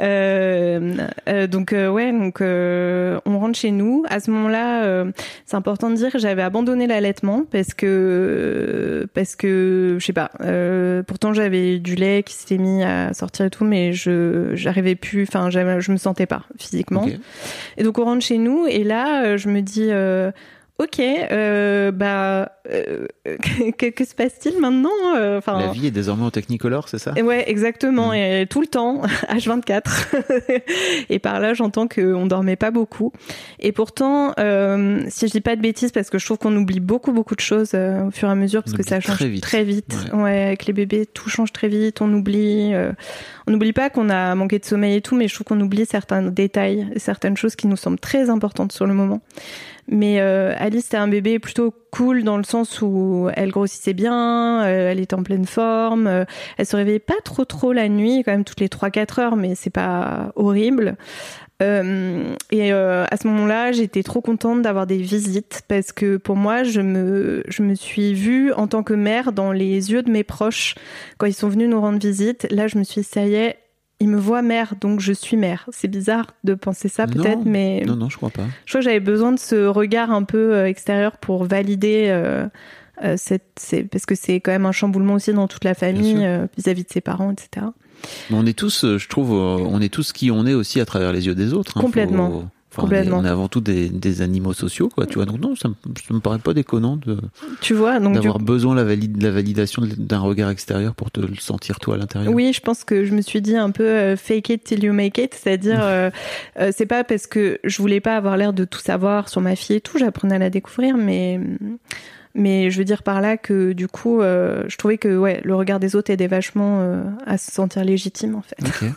Donc on rentre chez nous. À ce moment-là, c'est important de dire que j'avais abandonné l'allaitement parce que je sais pas. Pourtant j'avais du lait qui s'était mis à sortir et tout, mais j'arrivais plus. Enfin, je me sentais pas physiquement. Okay. Et donc on rentre chez nous et là je me dis ok, que se passe-t-il maintenant ? La vie est désormais en Technicolor, c'est ça ? Ouais, exactement, et tout le temps, H24. Et par là, j'entends qu'on dormait pas beaucoup. Et pourtant, si je dis pas de bêtises, parce que je trouve qu'on oublie beaucoup de choses au fur et à mesure, parce que ça change très vite. Ouais, avec les bébés, tout change très vite, on oublie pas qu'on a manqué de sommeil et tout, mais je trouve qu'on oublie certains détails, certaines choses qui nous semblent très importantes sur le moment. Mais Alice, c'était un bébé plutôt cool dans le sens où elle grossissait bien, elle était en pleine forme, elle se réveillait pas trop la nuit, quand même toutes les 3-4 heures, mais c'est pas horrible. À ce moment-là, j'étais trop contente d'avoir des visites parce que pour moi, je me suis vue en tant que mère dans les yeux de mes proches quand ils sont venus nous rendre visite. Là, je me suis dit, ça y est, ils me voient mère, donc je suis mère. C'est bizarre de penser ça peut-être, mais... Non, je crois pas. Je crois que j'avais besoin de ce regard un peu extérieur pour valider parce que c'est quand même un chamboulement aussi dans toute la famille vis-à-vis de ses parents, etc. Mais on est tous, je trouve, on est tous qui on est aussi à travers les yeux des autres. Hein. Complètement. Complètement. On est avant tout des animaux sociaux, quoi. Tu vois, donc non, ça me paraît pas déconnant d'avoir besoin de la validation d'un regard extérieur pour te le sentir toi à l'intérieur. Oui, je pense que je me suis dit un peu fake it till you make it, c'est-à-dire c'est pas parce que je voulais pas avoir l'air de tout savoir sur ma fille et tout, j'apprenais à la découvrir, mais je veux dire par là que du coup, je trouvais que le regard des autres aidait vachement à se sentir légitime en fait. Okay.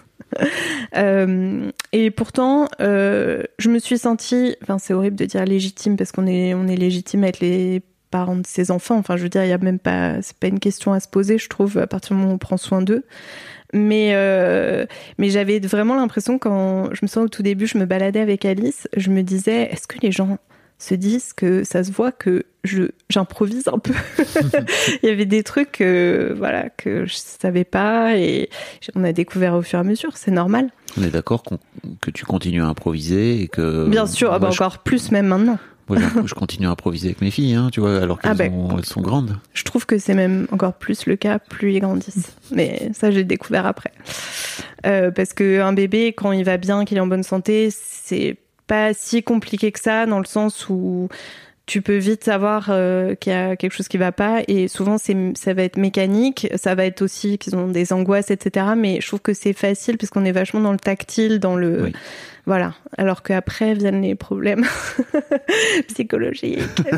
Et pourtant, je me suis sentie, enfin c'est horrible de dire légitime parce qu'on est légitime à être les parents de ses enfants. Enfin, je veux dire, il y a même pas, c'est pas une question à se poser, je trouve, à partir du moment où on prend soin d'eux. Mais j'avais vraiment l'impression quand je me sens au tout début, je me baladais avec Alice, je me disais, est-ce que les gens se disent que ça se voit que j'improvise un peu. Il y avait des trucs que je savais pas et on a découvert au fur et à mesure, c'est normal. On est d'accord que tu continues à improviser et que... Bien sûr, encore plus même maintenant. Moi, je continue à improviser avec mes filles, hein, tu vois, alors qu'elles elles sont grandes. Je trouve que c'est même encore plus le cas, plus ils grandissent. Mais ça, j'ai découvert après. Parce qu'un bébé, quand il va bien, qu'il est en bonne santé, c'est pas si compliqué que ça, dans le sens où tu peux vite savoir qu'il y a quelque chose qui va pas, et souvent ça va être mécanique, ça va être aussi qu'ils ont des angoisses, etc. Mais je trouve que c'est facile puisqu'on est vachement dans le tactile, dans le... Oui. Voilà. Alors qu'après viennent les problèmes psychologiques,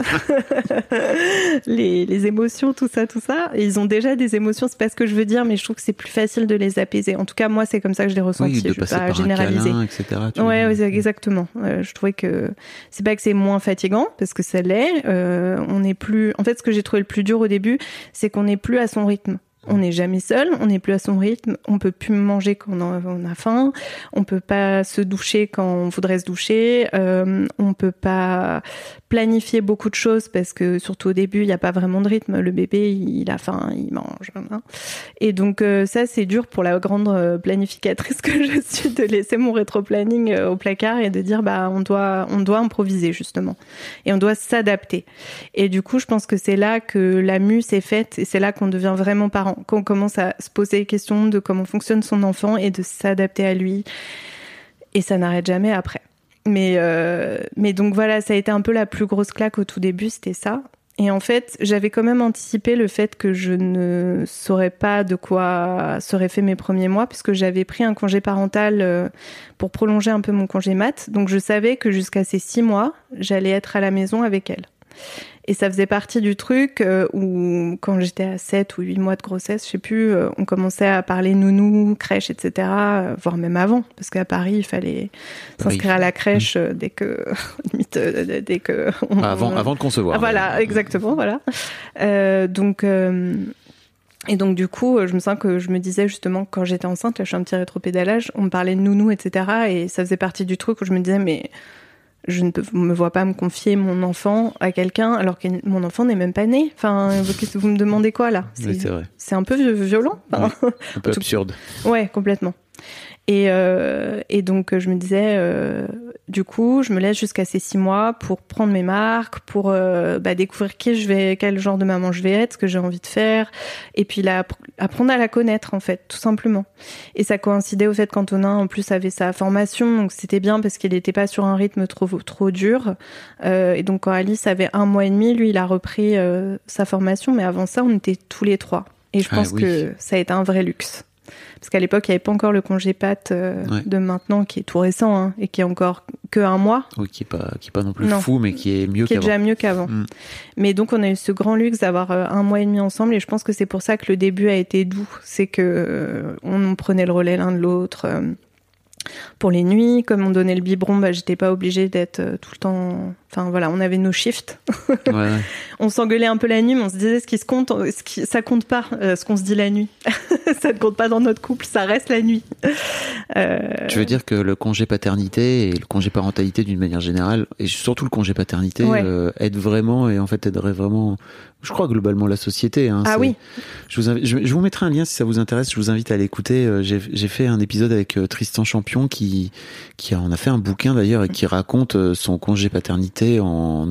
les émotions, tout ça. Et ils ont déjà des émotions, c'est pas ce que je veux dire, mais je trouve que c'est plus facile de les apaiser. En tout cas, moi, c'est comme ça que je l'ai ressenti. Oui, de passer par généraliser. Un câlin, etc. Ouais, exactement. Je trouvais que c'est pas que c'est moins fatigant, parce que ça l'est. On n'est plus. En fait, ce que j'ai trouvé le plus dur au début, c'est qu'on n'est plus à son rythme. On n'est jamais seul, on n'est plus à son rythme, on peut plus manger quand on a faim, on peut pas se doucher quand on voudrait se doucher, on peut pas planifier beaucoup de choses parce que surtout au début il y a pas vraiment de rythme, le bébé il a faim, il mange, hein. Et donc ça c'est dur pour la grande planificatrice que je suis de laisser mon rétro-planning au placard et de dire on doit improviser justement et on doit s'adapter. Et du coup je pense que c'est là que la mue s'est faite et c'est là qu'on devient vraiment parent. Quand on commence à se poser les questions de comment fonctionne son enfant et de s'adapter à lui. Et ça n'arrête jamais après. Mais donc voilà, ça a été un peu la plus grosse claque au tout début, c'était ça. Et en fait, j'avais quand même anticipé le fait que je ne saurais pas de quoi seraient faits mes premiers mois, puisque j'avais pris un congé parental pour prolonger un peu mon congé mat. Donc je savais que jusqu'à ces 6 mois, j'allais être à la maison avec elle. Et ça faisait partie du truc où, quand j'étais à 7 ou 8 mois de grossesse, je sais plus, on commençait à parler nounou, crèche, etc., voire même avant, parce qu'à Paris, il fallait s'inscrire à la crèche dès que... Avant de concevoir. Voilà, exactement, voilà. Et donc, du coup, je me disais justement, quand j'étais enceinte, là, je suis un petit rétropédalage, on me parlait de nounou, etc., et ça faisait partie du truc où je me disais, mais... je ne me vois pas me confier mon enfant à quelqu'un alors que mon enfant n'est même pas né. Enfin, vous me demandez quoi là ? Oui, c'est vrai. C'est un peu violent. Oui, un peu absurde. Ouais, complètement. Et donc, je me disais, du coup, je me laisse jusqu'à ces 6 mois pour prendre mes marques, pour découvrir quel genre de maman je vais être, ce que j'ai envie de faire, et puis apprendre à la connaître, en fait, tout simplement. Et ça coïncidait au fait qu'Antonin, en plus, avait sa formation, donc c'était bien parce qu'il n'était pas sur un rythme trop dur. Et donc, quand Alice avait 1 mois et demi, lui, il a repris sa formation, mais avant ça, on était tous les 3. Et je pense que ça a été un vrai luxe. Parce qu'à l'époque, il n'y avait pas encore le congé pat de maintenant, qui est tout récent, hein, et qui est encore que 1 mois. Oui, qui est pas non plus fou, mais qui est mieux qui qu'avant. Qui est déjà mieux qu'avant. Mais donc, on a eu ce grand luxe d'avoir 1 mois et demi ensemble, et je pense que c'est pour ça que le début a été doux. C'est que on prenait le relais l'un de l'autre. Pour les nuits, comme on donnait le biberon, j'étais pas obligée d'être tout le temps... Enfin voilà, on avait nos shifts. Ouais. On s'engueulait un peu la nuit, mais on se disait ça compte pas, ce qu'on se dit la nuit. Ça ne compte pas dans notre couple, ça reste la nuit. Tu veux dire que le congé paternité et le congé parentalité d'une manière générale, et surtout le congé paternité, aide vraiment, et en fait aiderait vraiment, je crois, globalement la société. Hein, oui. Je vous mettrai un lien si ça vous intéresse, je vous invite à l'écouter. J'ai fait un épisode avec Tristan Champion qui en a fait un bouquin d'ailleurs, et qui raconte son congé paternité en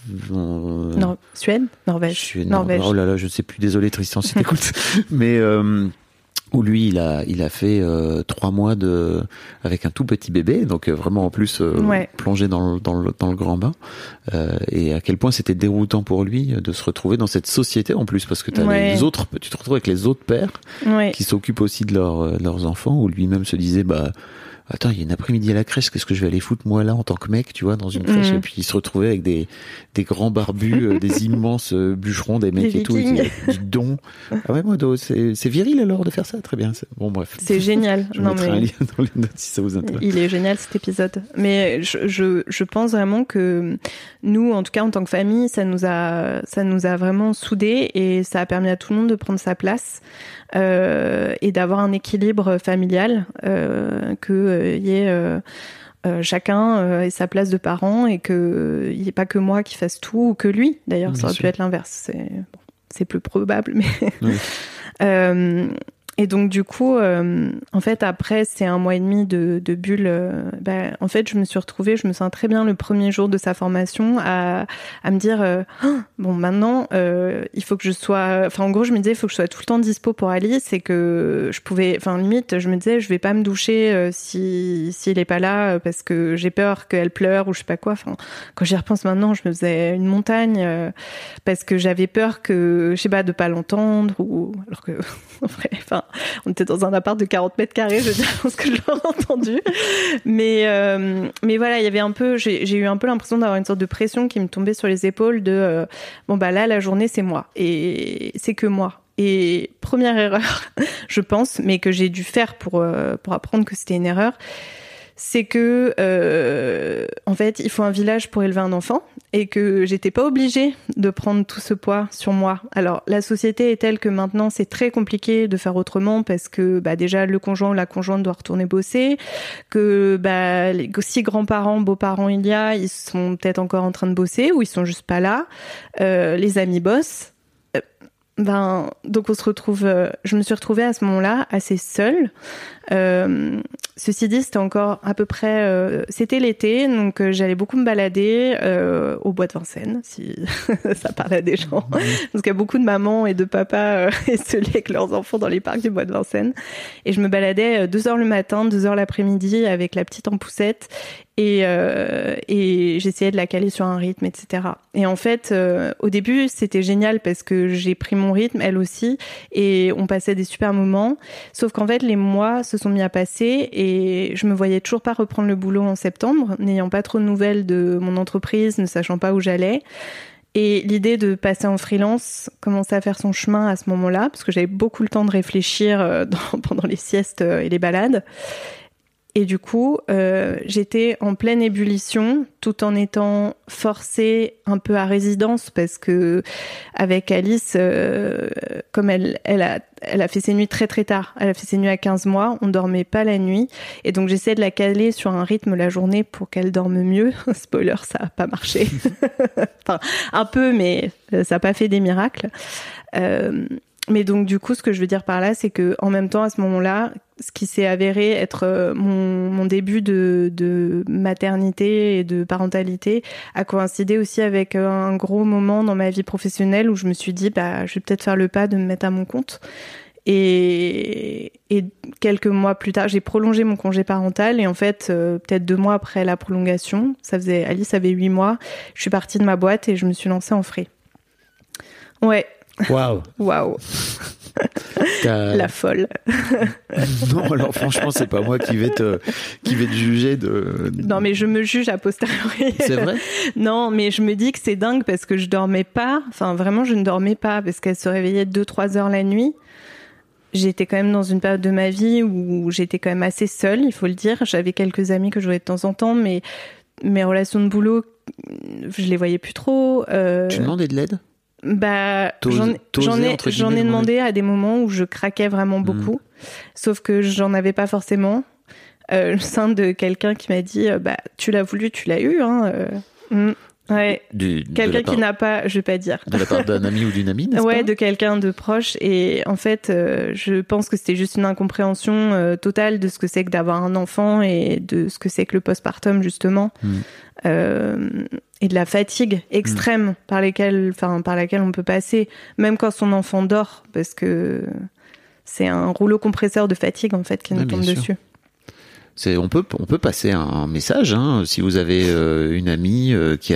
Suède, Norvège. Oh là là, je ne sais plus, désolé Tristan si t'écoutes. Mais où lui il a fait 3 mois avec un tout petit bébé, donc vraiment en plus plongé dans le grand bain, et à quel point c'était déroutant pour lui de se retrouver dans cette société en plus, parce que tu te retrouves avec les autres pères qui s'occupent aussi de leurs enfants, où lui-même se disait attends, il y a une après-midi à la crèche, qu'est-ce que je vais aller foutre moi là en tant que mec, tu vois, dans une crèche. Et puis il se retrouvait avec des grands barbus, des immenses bûcherons, des mecs et tout. Il dit, dis donc. Ah ouais, moi, c'est viril alors de faire ça, très bien. Bon, bref. C'est génial. Je mettrai un lien dans les notes si ça vous intéresse. Il est génial cet épisode. Mais je pense vraiment que nous, en tout cas en tant que famille, ça nous a vraiment soudés, et ça a permis à tout le monde de prendre sa place. Et d'avoir un équilibre familial, qu'il y ait chacun ait sa place de parent, et qu'il n'y ait pas que moi qui fasse tout, ou que lui, d'ailleurs. Bien ça aurait pu être l'inverse, c'est plus probable, mais oui. Et donc du coup, en fait, après ces 1 mois et demi de bulle, en fait, je me sens très bien le premier jour de sa formation à me dire, bon, maintenant, il faut que je sois... Enfin, en gros, je me disais, il faut que je sois tout le temps dispo pour Alice, et que je pouvais... Enfin, limite, je me disais, je vais pas me doucher s'il est pas là, parce que j'ai peur qu'elle pleure, ou je sais pas quoi. Enfin, quand j'y repense maintenant, je me faisais une montagne, parce que j'avais peur que, je sais pas, de pas l'entendre, ou... Alors que, en vrai, enfin... On était dans un appart de 40 mètres carrés, je pense que je l'aurais entendu. Mais voilà, il y avait j'ai eu un peu l'impression d'avoir une sorte de pression qui me tombait sur les épaules de là, la journée, c'est moi. Et c'est que moi. Et première erreur, je pense, mais que j'ai dû faire pour apprendre que c'était une erreur, c'est que en fait, il faut un village pour élever un enfant, et que j'étais pas obligée de prendre tout ce poids sur moi. Alors, la société est telle que maintenant, c'est très compliqué de faire autrement, parce que déjà le conjoint ou la conjointe doit retourner bosser, que si grands-parents, beaux-parents il y a, ils sont peut-être encore en train de bosser, ou ils sont juste pas là. Les amis bossent. Donc je me suis retrouvée à ce moment-là assez seule. Ceci dit, c'était encore à peu près, c'était l'été, donc j'allais beaucoup me balader au bois de Vincennes, si ça parle à des gens, parce qu'il y a beaucoup de mamans et de papas esselés avec leurs enfants dans les parcs du bois de Vincennes. Et je me baladais 2h le matin, 2h l'après-midi avec la petite en poussette, et j'essayais de la caler sur un rythme, etc. Et en fait, au début, c'était génial parce que j'ai pris mon rythme, elle aussi, et on passait des super moments. Sauf qu'en fait, les mois se sont mis à passer, et je me voyais toujours pas reprendre le boulot en septembre, n'ayant pas trop de nouvelles de mon entreprise, ne sachant pas où j'allais. Et l'idée de passer en freelance commençait à faire son chemin à ce moment-là, parce que j'avais beaucoup le temps de réfléchir pendant les siestes et les balades. Et du coup, j'étais en pleine ébullition, tout en étant forcée un peu à résidence, parce que avec Alice, comme elle a fait ses nuits très très tard, elle a fait ses nuits à 15 mois, on dormait pas la nuit, et donc j'essayais de la caler sur un rythme la journée pour qu'elle dorme mieux. Spoiler, ça a pas marché. Enfin, un peu, mais ça a pas fait des miracles. Mais donc du coup, ce que je veux dire par là, c'est que en même temps, à ce moment-là, ce qui s'est avéré être mon début de maternité et de parentalité a coïncidé aussi avec un gros moment dans ma vie professionnelle où je me suis dit, je vais peut-être faire le pas de me mettre à mon compte. Et quelques mois plus tard, j'ai prolongé mon congé parental et en fait, peut-être 2 mois après la prolongation, Alice avait 8 mois, je suis partie de ma boîte et je me suis lancée en free. Ouais. Waouh. La folle. Non, alors franchement, c'est pas moi qui vais te juger de... Non, mais je me juge a posteriori. C'est vrai ? Non, mais je me dis que c'est dingue parce que je dormais pas. Enfin, vraiment, je ne dormais pas parce qu'elle se réveillait 2-3 heures la nuit. J'étais quand même dans une période de ma vie où j'étais quand même assez seule, il faut le dire. J'avais quelques amis que je voyais de temps en temps, mais mes relations de boulot, je les voyais plus trop. Tu demandais de l'aide ? J'en ai demandé à des moments où je craquais vraiment beaucoup, sauf que j'en avais pas forcément. Le sein de quelqu'un qui m'a dit tu l'as voulu, tu l'as eu. Ouais. Quelqu'un qui n'a pas, je vais pas dire. De la part d'un ami ou d'une amie, n'est-ce pas ? De quelqu'un de proche. Et en fait, je pense que c'était juste une incompréhension totale de ce que c'est que d'avoir un enfant et de ce que c'est que le postpartum, justement. Et de la fatigue extrême par laquelle on peut passer, même quand son enfant dort, parce que c'est un rouleau compresseur de fatigue, en fait, qui nous tombe dessus. On peut passer un message, hein, si vous avez une amie qui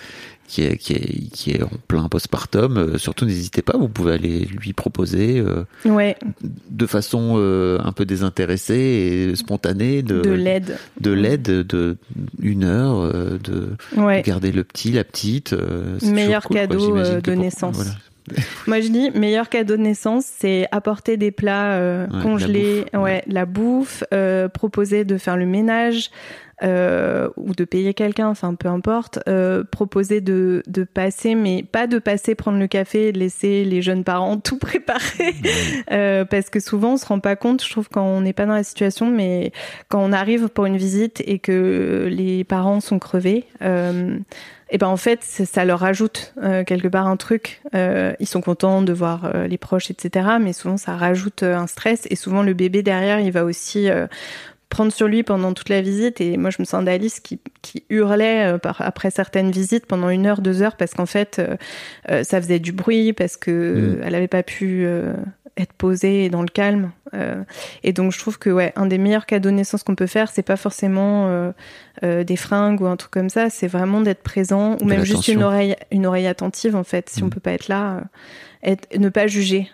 est en plein postpartum, surtout n'hésitez pas, vous pouvez aller lui proposer de façon un peu désintéressée et spontanée de l'aide de 1 heure de garder le petit, la petite. Meilleur cadeau de naissance. Voilà. Moi, je dis, meilleur cadeau de naissance, c'est apporter des plats congelés, la bouffe, proposer de faire le ménage, ou de payer quelqu'un, enfin peu importe, proposer de passer, mais pas de passer prendre le café et de laisser les jeunes parents tout préparer, parce que souvent on se rend pas compte, je trouve, quand on n'est pas dans la situation, mais quand on arrive pour une visite et que les parents sont crevés, et ben en fait ça leur ajoute quelque part un truc. Ils sont contents de voir les proches, etc. Mais souvent ça rajoute un stress, et souvent le bébé derrière il va aussi prendre sur lui pendant toute la visite. Et moi je me sens d'Alice qui hurlait après certaines visites pendant 1 heure, 2 heures, parce qu'en fait ça faisait du bruit, parce que elle avait pas pu être posée et dans le calme. Et donc je trouve que un des meilleurs cadeaux de naissance qu'on peut faire, c'est pas forcément des fringues ou un truc comme ça, c'est vraiment d'être présent, ou même juste une oreille attentive, en fait, si on peut pas être là. Ne pas juger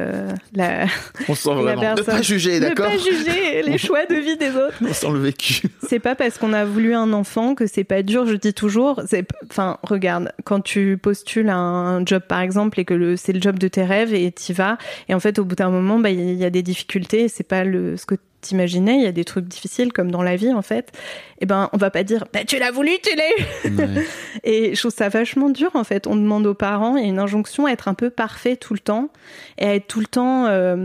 on sent vraiment personne. Ne pas juger, d'accord. Ne pas juger les choix de vie des autres. On sent le vécu. C'est pas parce qu'on a voulu un enfant que c'est pas dur. Je dis toujours, regarde, quand tu postules à un job par exemple et que c'est le job de tes rêves et t'y vas, et en fait au bout d'un moment il y a des difficultés, c'est pas ce que t'imaginais, il y a des trucs difficiles comme dans la vie en fait, et on va pas dire tu l'as voulu, tu l'as eu. Ouais. Et je trouve ça vachement dur en fait. On demande aux parents, il y a une injonction à être un peu parfait tout le temps, et à être tout le temps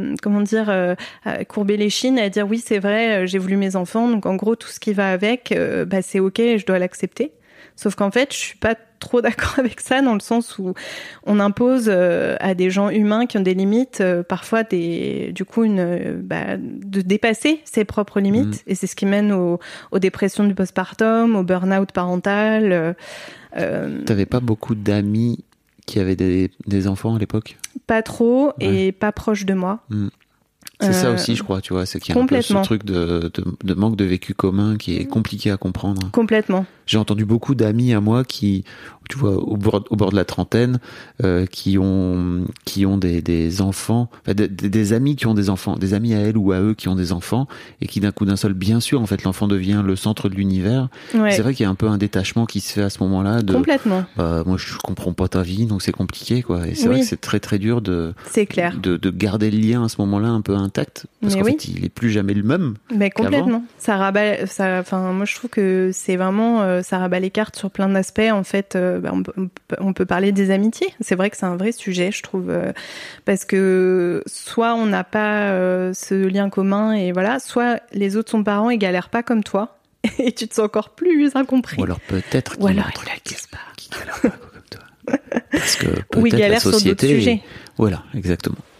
à courber les chines, à dire oui c'est vrai, j'ai voulu mes enfants, donc en gros tout ce qui va avec c'est ok, je dois l'accepter. Sauf qu'en fait, je suis pas trop d'accord avec ça, dans le sens où on impose à des gens humains qui ont des limites, parfois de dépasser ses propres limites. Et c'est ce qui mène aux dépressions du postpartum, au burn-out parental. T'avais pas beaucoup d'amis qui avaient des enfants à l'époque ? Pas trop, et pas proches de moi. C'est ça aussi, je crois, tu vois, c'est qu'il y a un peu ce truc de manque de vécu commun qui est compliqué à comprendre. Complètement. J'ai entendu beaucoup d'amis à moi qui, tu vois, au bord de la trentaine, qui ont des enfants, des amis qui ont des enfants, des amis à elle ou à eux qui ont des enfants, et qui d'un coup d'un seul, bien sûr, en fait, l'enfant devient le centre de l'univers. Ouais. C'est vrai qu'il y a un peu un détachement qui se fait à ce moment-là. Complètement. Moi, je comprends pas ta vie, donc c'est compliqué, quoi. Et c'est vrai que c'est très très dur c'est clair. de garder le lien à ce moment-là un peu intact, parce qu'en fait, il est plus jamais le même. Mais complètement. Ça rabat. Moi, je trouve que c'est vraiment ça rabat les cartes sur plein d'aspects. En fait, on peut parler des amitiés. C'est vrai que c'est un vrai sujet, je trouve, parce que soit on n'a pas ce lien commun, et voilà, soit les autres sont parents et galèrent pas comme toi, et tu te sens encore plus incompris. Ou alors peut-être qu'ils galèrent pas comme toi. Parce que peut-être ils galèrent la société, sur d'autres sujets. Voilà, exactement.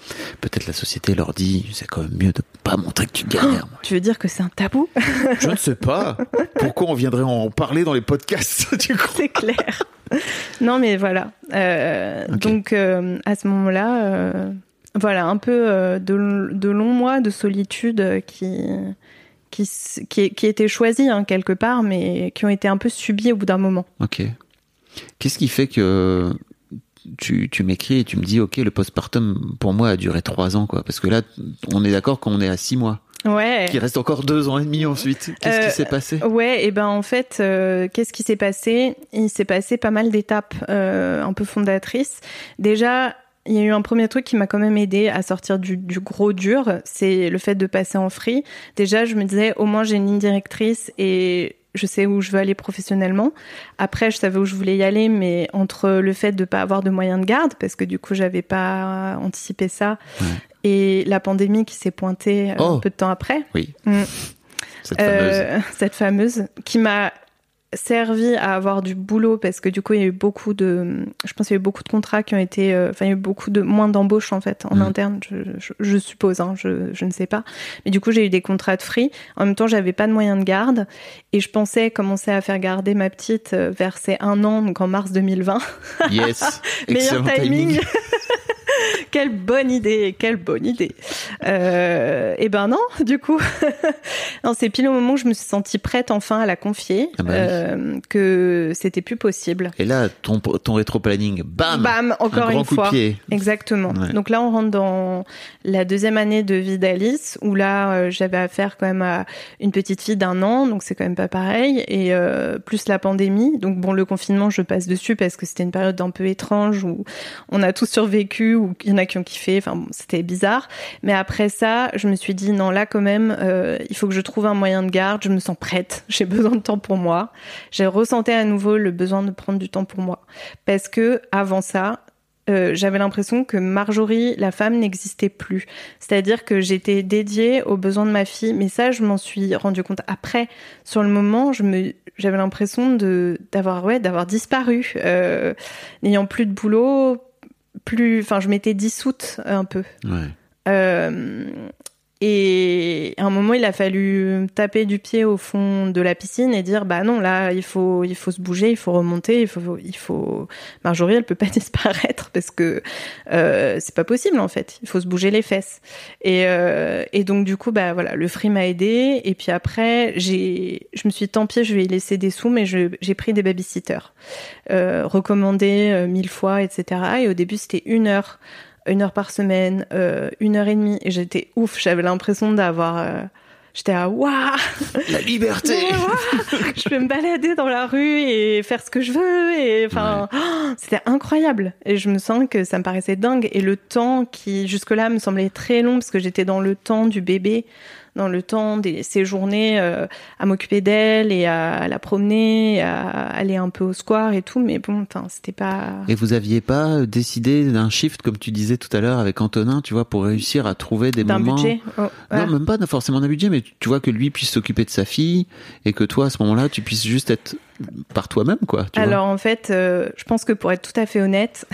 peut-être la société leur dit c'est quand même mieux de pas montrer que tu galères. Tu veux dire que c'est un tabou? Je ne sais pas. Pourquoi on viendrait en parler dans les podcasts, tu crois? C'est clair. Non, mais voilà. Ok. Donc, à ce moment-là, voilà, un peu de longs mois de solitude qui étaient choisis hein, quelque part, mais qui ont été un peu subis au bout d'un moment. Ok. Qu'est-ce qui fait que tu m'écris et tu me dis ok, le postpartum pour moi a duré 3 ans, quoi? Parce que là, on est d'accord qu'on est à 6 mois. Ouais. Qu'il reste encore 2 ans et demi ensuite. Qu'est-ce qui s'est passé? Ouais, et ben en fait, qu'est-ce qui s'est passé? Il s'est passé pas mal d'étapes un peu fondatrices. Déjà, il y a eu un premier truc qui m'a quand même aidé à sortir du gros dur, c'est le fait de passer en free. Déjà, je me disais, au moins j'ai une ligne directrice et je sais où je veux aller professionnellement. Après, je savais où je voulais y aller, mais entre le fait de pas avoir de moyens de garde, parce que du coup, j'avais pas anticipé ça, et la pandémie qui s'est pointée un peu de temps après. Oui. Cette fameuse qui m'a servi à avoir du boulot parce que du coup il y a eu beaucoup de contrats qui ont été il y a eu beaucoup de moins d'embauches en fait en interne je suppose hein, je ne sais pas, mais du coup j'ai eu des contrats de free. En même temps j'avais pas de moyens de garde et je pensais commencer à faire garder ma petite vers ses 1 an, donc en mars 2020. Yes. Meilleur timing. Quelle bonne idée. Et ben non, du coup. Non, c'est pile au moment où je me suis sentie prête enfin à la confier, que c'était plus possible. Et là, ton rétro-planning, bam, encore un grand une coup fois. de pied. Exactement. Ouais. Donc là, on rentre dans la 2e année de vie d'Alice, où là, j'avais affaire quand même à une petite fille d'1 an, donc c'est quand même pas pareil, et plus la pandémie. Donc bon, le confinement, je passe dessus parce que c'était une période un peu étrange où on a tous survécu, où il y en a qui ont kiffé, enfin bon, c'était bizarre. Mais après ça, je me suis dit non, là quand même, il faut que je trouve un moyen de garde, je me sens prête, j'ai besoin de temps pour moi. J'ai ressenti à nouveau le besoin de prendre du temps pour moi. Parce que avant ça, j'avais l'impression que Marjorie, la femme, n'existait plus. C'est-à-dire que j'étais dédiée aux besoins de ma fille, mais ça, je m'en suis rendu compte après. Sur le moment, j'avais l'impression d'avoir disparu, n'ayant plus de boulot, je m'étais dissoute un peu. Ouais. Et à un moment, il a fallu taper du pied au fond de la piscine et dire bah non, là, il faut se bouger, il faut remonter, il faut... Marjorie, elle peut pas disparaître parce que c'est pas possible en fait. Il faut se bouger les fesses. Et donc du coup, bah voilà, le free m'a aidée. Et puis après, je me suis dit, tant pis, je vais y laisser des sous, mais j'ai pris des babysitters, recommandés 1000 fois, etc. Et au début, c'était 1 heure par semaine, 1h30, et j'étais ouf, j'avais l'impression d'avoir... j'étais à waouh, la liberté. Je peux me balader dans la rue et faire ce que je veux, et enfin, c'était incroyable. Et je me sens que ça me paraissait dingue, et le temps qui, jusque-là, me semblait très long, parce que j'étais dans le temps du bébé, dans le temps de ces journées à m'occuper d'elle et à la promener, à aller un peu au square et tout, mais bon, c'était pas... Et vous aviez pas décidé d'un shift, comme tu disais tout à l'heure avec Antonin, tu vois, pour réussir à trouver des moments... D'un budget Non, même pas forcément d'un budget, mais tu vois que lui puisse s'occuper de sa fille et que toi, à ce moment-là, tu puisses juste être par toi-même, quoi. Alors, en fait, je pense que pour être tout à fait honnête,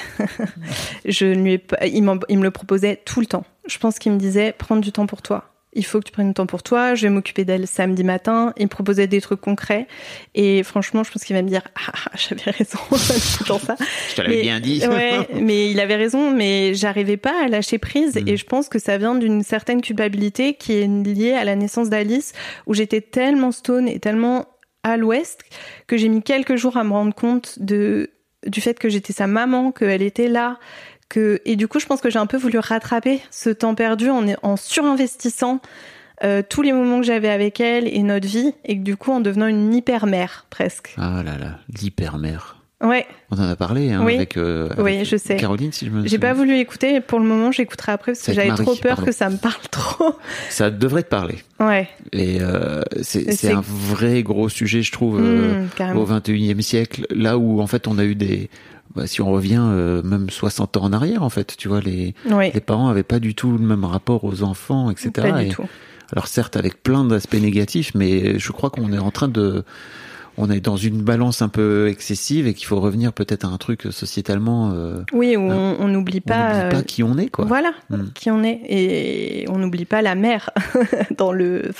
il me le proposait tout le temps. Je pense qu'il me disait, prendre du temps pour toi. Il faut que tu prennes du temps pour toi, je vais m'occuper d'elle samedi matin. Il me proposait des trucs concrets. Et franchement, je pense qu'il va me dire « Ah, j'avais raison dans ça. » Je te l'avais bien dit. Ouais, mais il avait raison, mais j'arrivais pas à lâcher prise. Et je pense que ça vient d'une certaine culpabilité qui est liée à la naissance d'Alice, où j'étais tellement stone et tellement à l'ouest que j'ai mis quelques jours à me rendre compte du fait que j'étais sa maman, qu'elle était là. Et du coup, je pense que j'ai un peu voulu rattraper ce temps perdu en surinvestissant tous les moments que j'avais avec elle et notre vie, et que du coup, en devenant une hyper-mère, presque. Ah là là, l'hyper-mère. Ouais. On en a parlé hein, oui. avec oui, je sais. Caroline, si je me souviens. J'ai pas voulu écouter, pour le moment, j'écouterai après, parce que j'avais trop peur que ça me parle trop. Ça devrait te parler. Ouais. Et c'est un vrai gros sujet, je trouve, au 21e siècle, là où en fait on a eu si on revient même 60 ans en arrière, en fait, tu vois, les parents avaient pas du tout le même rapport aux enfants, etc. Pas du tout. Alors certes, avec plein d'aspects négatifs, mais je crois qu'on est en train de on est dans une balance un peu excessive et qu'il faut revenir peut-être à un truc sociétalement. Oui, où on n'oublie pas. Qui on est, quoi. Voilà, qui on est, et on n'oublie pas la mère dans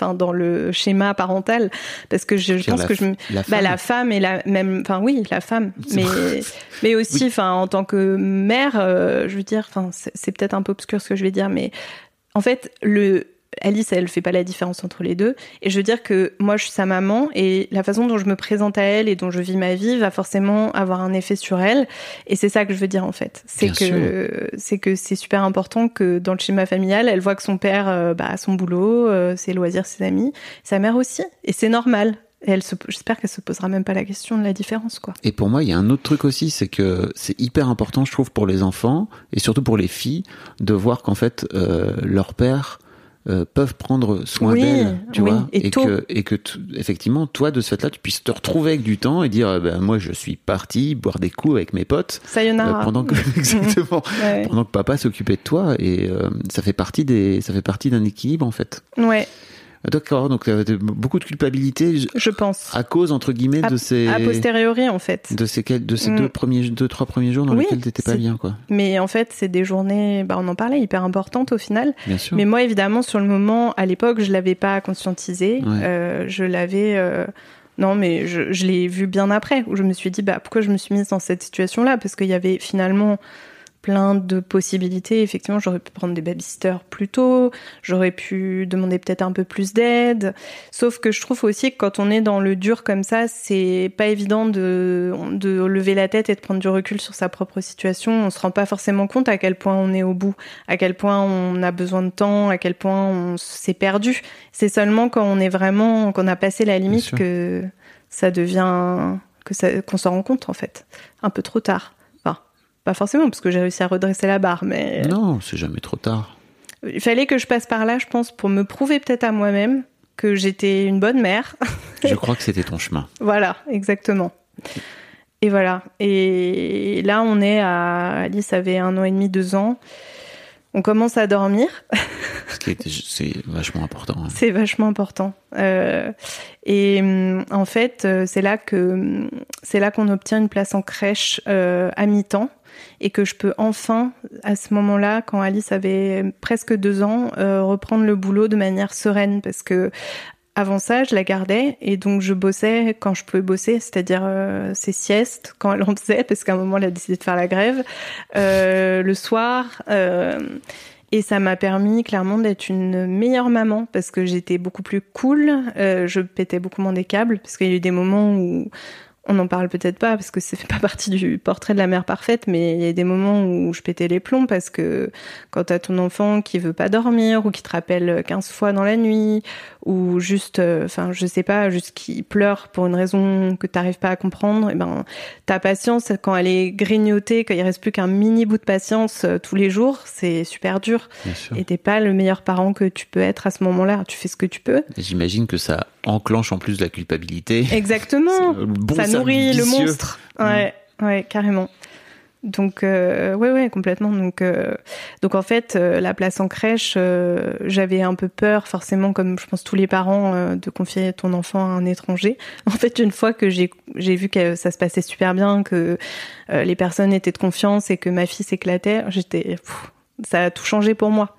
le schéma parental, parce que je pense que la femme et la femme, mais aussi, enfin, en tant que mère, je veux dire, enfin, c'est peut-être un peu obscur ce que je vais dire, mais en fait, Alice, elle fait pas la différence entre les deux. Et je veux dire que moi, je suis sa maman et la façon dont je me présente à elle et dont je vis ma vie va forcément avoir un effet sur elle. Et c'est ça que je veux dire, en fait. C'est que c'est super important que dans le schéma familial, elle voit que son père a son boulot, ses loisirs, ses amis, sa mère aussi. Et c'est normal. Et j'espère qu'elle se posera même pas la question de la différence, quoi. Et pour moi, il y a un autre truc aussi, c'est que c'est hyper important, je trouve, pour les enfants et surtout pour les filles, de voir qu'en fait, leur père peuvent prendre soin d'elle, tu vois, et que effectivement, toi, de ce fait-là, tu puisses te retrouver avec du temps et dire, moi, je suis parti boire des coups avec mes potes pendant que pendant que papa s'occupait de toi, et ça fait partie d'un équilibre, en fait. Ouais. D'accord, donc beaucoup de culpabilité, je pense, à cause, entre guillemets, de ces a posteriori, en fait, de ces 2-3 premiers jours dans lesquels t'étais pas bien, quoi. Mais en fait, c'est des journées, on en parlait, hyper importantes au final. Bien sûr. Mais moi, évidemment, sur le moment, à l'époque, je l'avais pas conscientisé. Je l'avais non, mais je l'ai vu bien après, où je me suis dit, pourquoi je me suis mise dans cette situation-là, parce qu'il y avait finalement plein de possibilités. Effectivement, j'aurais pu prendre des babysitters plus tôt, j'aurais pu demander peut-être un peu plus d'aide. Sauf que je trouve aussi que quand on est dans le dur comme ça, c'est pas évident de lever la tête et de prendre du recul sur sa propre situation. On se rend pas forcément compte à quel point on est au bout, à quel point on a besoin de temps, à quel point on s'est perdu. C'est seulement quand on est vraiment, qu'on a passé la limite que ça devient, qu'on s'en rend compte, en fait. Un peu trop tard. Pas forcément, parce que j'ai réussi à redresser la barre, mais... Non, c'est jamais trop tard. Il fallait que je passe par là, je pense, pour me prouver peut-être à moi-même que j'étais une bonne mère. Je crois que c'était ton chemin. Voilà, exactement. Et voilà. Et là, on est à... Alice avait 1 an et demi, 2 ans. On commence à dormir. C'est vachement important. Hein. C'est vachement important. Et en fait, c'est là qu'on obtient une place en crèche à mi-temps. Et que je peux enfin, à ce moment-là, quand Alice avait presque 2 ans, reprendre le boulot de manière sereine, parce que avant ça, je la gardais et donc je bossais quand je pouvais bosser, c'est-à-dire ses siestes quand elle en faisait, parce qu'à un moment elle a décidé de faire la grève, le soir. Et ça m'a permis clairement d'être une meilleure maman, parce que j'étais beaucoup plus cool, je pétais beaucoup moins des câbles, parce qu'il y a eu des moments où on n'en parle peut-être pas parce que ça fait pas partie du portrait de la mère parfaite, mais il y a des moments où je pétais les plombs, parce que quand t'as ton enfant qui veut pas dormir ou qui te rappelle 15 fois dans la nuit, ou juste, je sais pas, juste qui pleure pour une raison que t'arrives pas à comprendre, et ta patience, quand elle est grignotée, quand il reste plus qu'un mini bout de patience tous les jours, c'est super dur. Et t'es pas le meilleur parent que tu peux être à ce moment-là. Tu fais ce que tu peux. Et j'imagine que ça enclenche en plus de la culpabilité. Exactement. Ça nourrit le monstre. Ouais, carrément. Donc, ouais, complètement. Donc en fait, la place en crèche, j'avais un peu peur, forcément, comme je pense tous les parents, de confier ton enfant à un étranger. En fait, une fois que j'ai vu que ça se passait super bien, que les personnes étaient de confiance et que ma fille s'éclatait, ça a tout changé pour moi.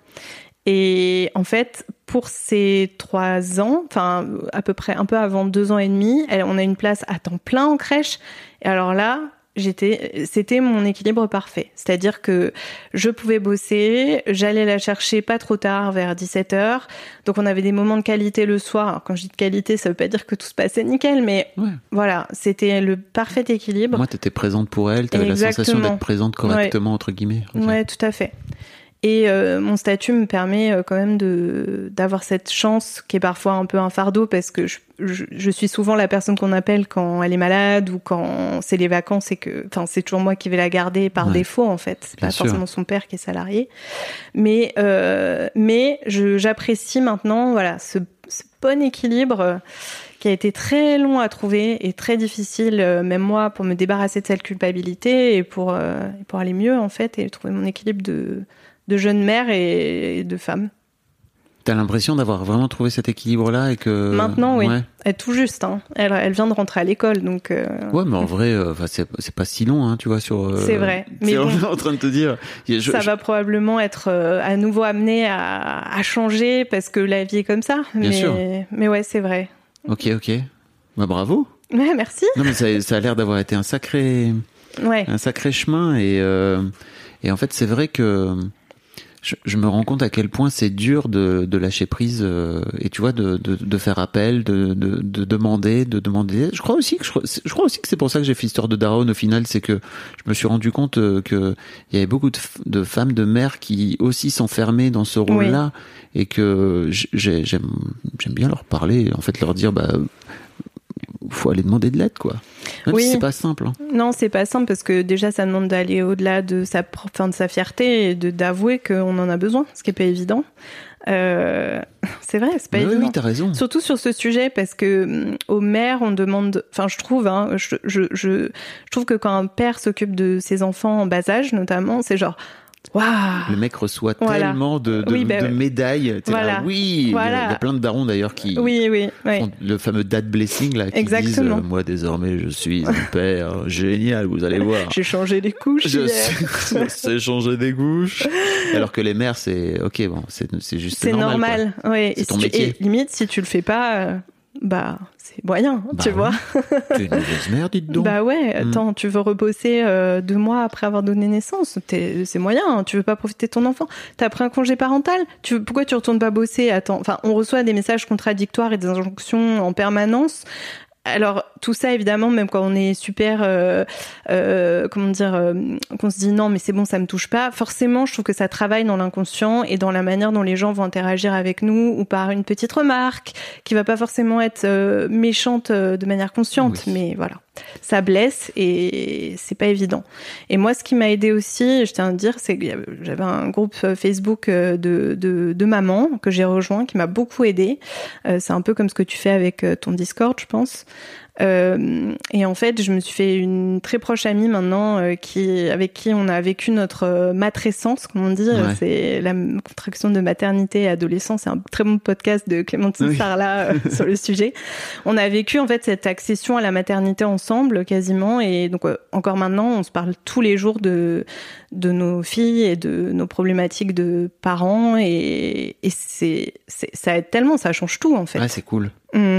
Et en fait, pour ces 3 ans, enfin à peu près un peu avant 2 ans et demi, on a une place à temps plein en crèche. Et alors là, c'était mon équilibre parfait. C'est-à-dire que je pouvais bosser, j'allais la chercher pas trop tard, vers 17h. Donc on avait des moments de qualité le soir. Alors, quand je dis de qualité, ça veut pas dire que tout se passait nickel, mais voilà, c'était le parfait équilibre. Moi, t'étais présente pour elle, t'avais la sensation d'être présente correctement, entre guillemets. Okay. Ouais, tout à fait. Et mon statut me permet quand même d'avoir cette chance qui est parfois un peu un fardeau, parce que je suis souvent la personne qu'on appelle quand elle est malade ou quand c'est les vacances, et que c'est toujours moi qui vais la garder par défaut, en fait. C'est pas forcément son père qui est salarié. Mais j'apprécie maintenant ce bon équilibre qui a été très long à trouver et très difficile, même moi, pour me débarrasser de cette culpabilité et pour aller mieux, en fait, et trouver mon équilibre de jeune mère et de femme. T'as l'impression d'avoir vraiment trouvé cet équilibre-là et que... Maintenant, oui. Ouais. Elle tout juste. Hein. Elle vient de rentrer à l'école, donc... Ouais, mais en vrai, c'est pas si long, hein, tu vois, sur... C'est vrai. Mais bon, en train de te dire... Ça va probablement être à nouveau amené à changer parce que la vie est comme ça. Bien sûr. Mais ouais, c'est vrai. Ok. Bah, bravo. Ouais, merci. Non, mais ça a l'air d'avoir été un sacré chemin et en fait, c'est vrai que je me rends compte à quel point c'est dur de lâcher prise et tu vois de faire appel, de demander. Je crois aussi que c'est pour ça que j'ai fait Histoire de Daronne au final, c'est que je me suis rendu compte que il y avait beaucoup de femmes, de mères qui aussi s'enfermaient dans ce rôle-là et que j'aime bien leur parler, en fait leur dire faut aller demander de l'aide, quoi. Même si c'est pas simple. Hein. Non, c'est pas simple parce que déjà, ça demande d'aller au-delà de sa fierté et d'avouer qu'on en a besoin, ce qui est pas évident. C'est vrai, c'est pas évident. Oui, t'as raison. Surtout sur ce sujet parce que aux mères, on demande. Enfin, je trouve, je trouve que quand un père s'occupe de ses enfants en bas âge, notamment, c'est genre. Waouh. Le mec reçoit tellement de médailles. Là, il y a plein de darons d'ailleurs qui font le fameux dad blessing là, qui disent moi désormais je suis un père génial, vous allez voir. J'ai changé des couches. Je sais changer des couches. Alors que les mères c'est ok, bon, c'est juste c'est normal. Ouais. C'est ton métier. Et limite si tu le fais pas. C'est moyen, tu vois. Tu es une mauvaise mère, dites donc. Bah ouais, attends, tu veux rebosser 2 mois après avoir donné naissance, c'est moyen, hein, tu veux pas profiter de ton enfant. T'as pris un congé parental, pourquoi tu retournes pas bosser? Attends, enfin, on reçoit des messages contradictoires et des injonctions en permanence. Alors tout ça évidemment, même quand on est super qu'on se dit non mais c'est bon, ça me touche pas, forcément je trouve que ça travaille dans l'inconscient et dans la manière dont les gens vont interagir avec nous, ou par une petite remarque qui va pas forcément être méchante de manière consciente, mais voilà, ça blesse et c'est pas évident. Et moi ce qui m'a aidé aussi, je tiens à dire, c'est que j'avais un groupe Facebook de mamans que j'ai rejoint, qui m'a beaucoup aidé. C'est un peu comme ce que tu fais avec ton Discord, je pense. Et en fait, je me suis fait une très proche amie maintenant avec qui on a vécu notre matrescence, comme on dit. Ouais. C'est la contraction de maternité et adolescence. C'est un très bon podcast de Clémentine Sarlat sur le sujet. On a vécu en fait cette accession à la maternité ensemble quasiment, et donc encore maintenant, on se parle tous les jours de nos filles et de nos problématiques de parents, et ça aide tellement, ça change tout en fait. Ouais, c'est cool.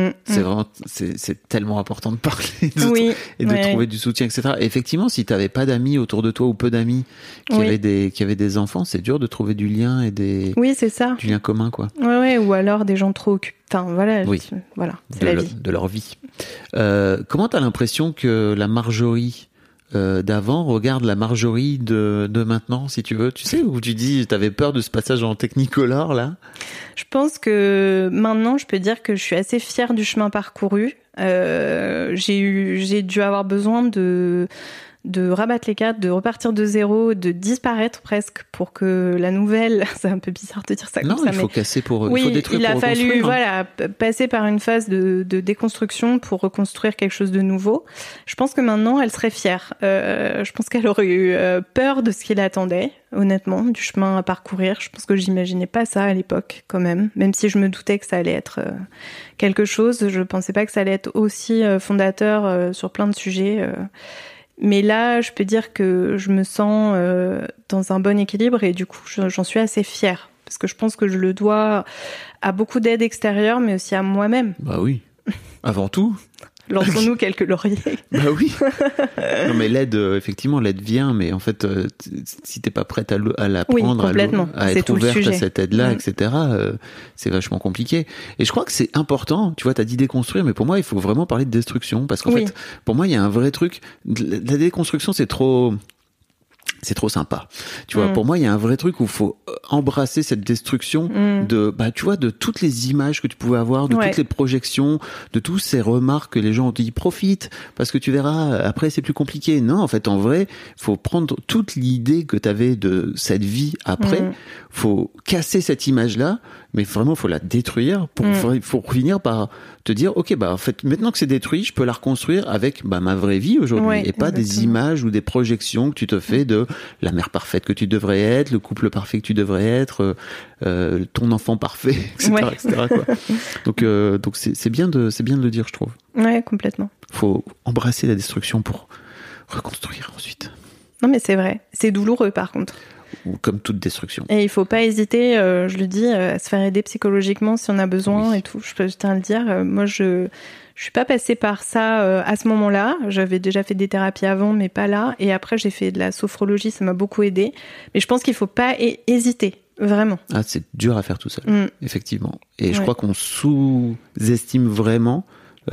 C'est tellement important de parler et de trouver du soutien, etc. Et effectivement, si t'avais pas d'amis autour de toi ou peu d'amis qui avaient des enfants, c'est dur de trouver du lien et c'est ça. Du lien commun, quoi. Ouais, ou alors des gens trop occupés. Enfin, voilà, c'est la vie. De leur vie. Comment t'as l'impression que la Marjorie d'avant regarde la Marjorie de maintenant, si tu veux, tu sais, où tu dis t'avais peur de ce passage en Technicolor là? Je pense que maintenant je peux dire que je suis assez fière du chemin parcouru. J'ai dû avoir besoin de rabattre les cartes, de repartir de zéro, de disparaître presque pour que la nouvelle, c'est un peu bizarre de dire ça comme ça, il faut casser il faut détruire il a pour fallu reconstruire. Passer par une phase de déconstruction pour reconstruire quelque chose de nouveau. Je pense que maintenant elle serait fière. Je pense qu'elle aurait eu peur de ce qui l'attendait, honnêtement, du chemin à parcourir. Je pense que j'imaginais pas ça à l'époque quand même si je me doutais que ça allait être quelque chose. Je pensais pas que ça allait être aussi fondateur sur plein de sujets. Mais là, je peux dire que je me sens dans un bon équilibre, et du coup, j'en suis assez fière. Parce que je pense que je le dois à beaucoup d'aide extérieure, mais aussi à moi-même. Bah oui, avant tout. Lançons-nous quelques lauriers. Bah oui. Non mais l'aide, effectivement, l'aide vient, mais en fait, si t'es pas prête à la prendre, à être ouverte à cette aide-là, etc., c'est vachement compliqué. Et je crois que c'est important, tu vois, t'as dit déconstruire, mais pour moi, il faut vraiment parler de destruction, parce qu'en fait, pour moi, il y a un vrai truc. La déconstruction, c'est trop sympa. Tu vois, pour moi, il y a un vrai truc où il faut embrasser cette destruction tu vois, de toutes les images que tu pouvais avoir, de toutes les projections, de tous ces remarques que les gens ont dit, profite, parce que tu verras, après, c'est plus compliqué. Non, en fait, en vrai, faut prendre toute l'idée que t'avais de cette vie après, faut casser cette image-là, mais vraiment, faut la détruire pour finir par te dire, ok, en fait, maintenant que c'est détruit, je peux la reconstruire avec ma vraie vie aujourd'hui, et pas des images ou des projections que tu te fais de la mère parfaite que tu devrais être, le couple parfait que tu devrais être, ton enfant parfait, etc., Ouais. etc., quoi. Donc c'est bien de le dire, je trouve. Ouais, complètement. Faut embrasser la destruction pour reconstruire ensuite. Non, mais c'est vrai. C'est douloureux, par contre. Ou comme toute destruction. Et il faut pas hésiter, je le dis, à se faire aider psychologiquement si on a besoin Oui. et tout. Je tiens à le dire. Moi, je suis pas passée par ça à ce moment-là. J'avais déjà fait des thérapies avant, mais pas là. Et après, j'ai fait de la sophrologie, ça m'a beaucoup aidée. Mais je pense qu'il faut pas hésiter, vraiment. Ah, c'est dur à faire tout seul, effectivement. Et je Ouais. crois qu'on sous-estime vraiment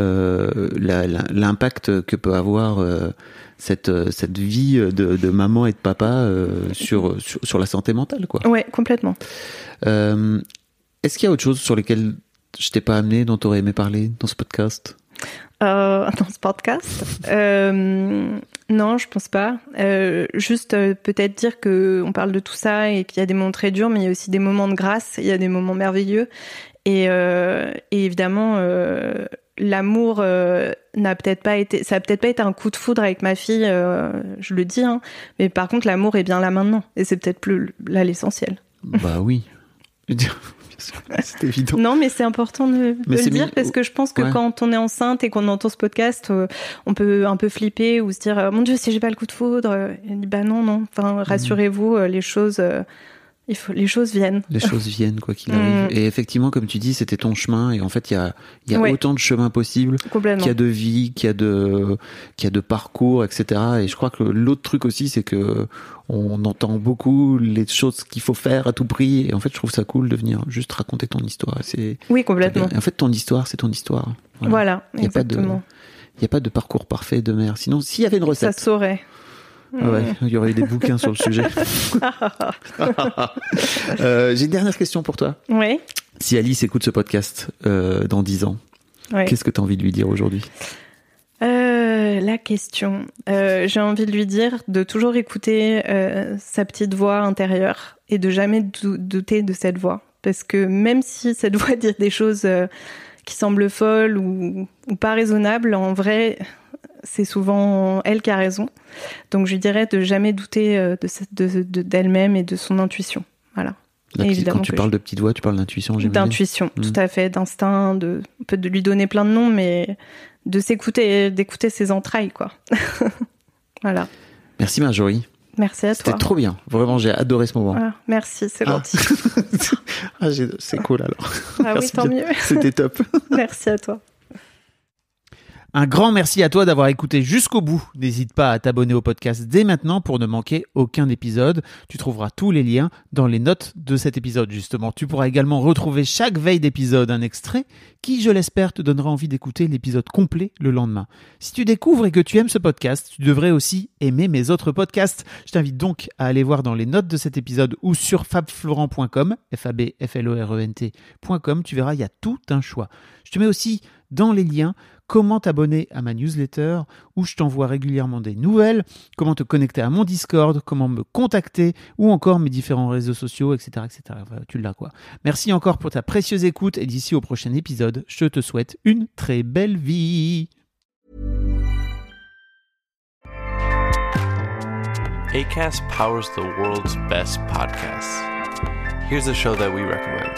l'impact que peut avoir cette vie de maman et de papa sur la santé mentale, quoi. Ouais, complètement. Est-ce qu'il y a autre chose sur lesquelles je t'ai pas amené, dont tu aurais aimé parler dans ce podcast? Dans ce podcast, non, je pense pas. Juste peut-être dire que on parle de tout ça et qu'il y a des moments très durs, mais il y a aussi des moments de grâce, il y a des moments merveilleux. Et évidemment, l'amour n'a peut-être pas été, ça a peut-être pas été un coup de foudre avec ma fille, je le dis, hein, mais par contre l'amour est bien là maintenant, et c'est peut-être plus là l'essentiel. Bah oui. C'est évident. Non, mais c'est important de le dire parce que je pense que ouais. quand on est enceinte et qu'on entend ce podcast, on peut un peu flipper ou se dire mon Dieu, si j'ai pas le coup de foudre. Et on dit bah non. Enfin, rassurez-vous, les choses viennent. Les choses viennent, quoi qu'il arrive. Et effectivement, comme tu dis, c'était ton chemin. Et en fait, il y a Ouais. autant de chemins possibles Complètement. qu'il y a de vie, qu'il y a de parcours, etc. Et je crois que l'autre truc aussi, c'est que on entend beaucoup les choses qu'il faut faire à tout prix. Et en fait, je trouve ça cool de venir juste raconter ton histoire. Oui, complètement. Et en fait, ton histoire, c'est ton histoire. Voilà, Il y a pas exactement. Il n'y a pas de parcours parfait de mère. Sinon, s'il y avait une recette. Ça saurait. Ah ouais, il y aurait eu des bouquins sur le sujet. J'ai une dernière question pour toi. Oui. Si Alice écoute ce podcast dans 10 ans, Ouais. qu'est-ce que tu as envie de lui dire aujourd'hui? La question. J'ai envie de lui dire de toujours écouter sa petite voix intérieure et de jamais douter de cette voix. Parce que même si cette voix dit des choses qui semblent folles ou pas raisonnables, en vrai, c'est souvent elle qui a raison. Donc je lui dirais de jamais douter d'elle-même et de son intuition. Voilà. Quand tu parles de petite voix, tu parles d'intuition, j'imagine. D'intuition, tout à fait, d'instinct, on peut lui donner plein de noms, mais de s'écouter, d'écouter ses entrailles, quoi. Voilà. Merci Marjorie. Merci à toi. C'était trop bien. Vraiment, j'ai adoré ce moment. Voilà. Merci, c'est gentil. C'est cool alors. Ah oui, tant mieux. C'était top. Merci à toi. Un grand merci à toi d'avoir écouté jusqu'au bout. N'hésite pas à t'abonner au podcast dès maintenant pour ne manquer aucun épisode. Tu trouveras tous les liens dans les notes de cet épisode, justement. Tu pourras également retrouver chaque veille d'épisode un extrait qui, je l'espère, te donnera envie d'écouter l'épisode complet le lendemain. Si tu découvres et que tu aimes ce podcast, tu devrais aussi aimer mes autres podcasts. Je t'invite donc à aller voir dans les notes de cet épisode ou sur fabflorent.com, fabflorent.com. Tu verras, il y a tout un choix. Je te mets aussi dans les liens comment t'abonner à ma newsletter où je t'envoie régulièrement des nouvelles, comment te connecter à mon Discord, comment me contacter ou encore mes différents réseaux sociaux, etc. etc. Enfin, tu l'as quoi. Merci encore pour ta précieuse écoute et d'ici au prochain épisode, je te souhaite une très belle vie. Acast powers the world's best podcasts. Here's a show that we recommend.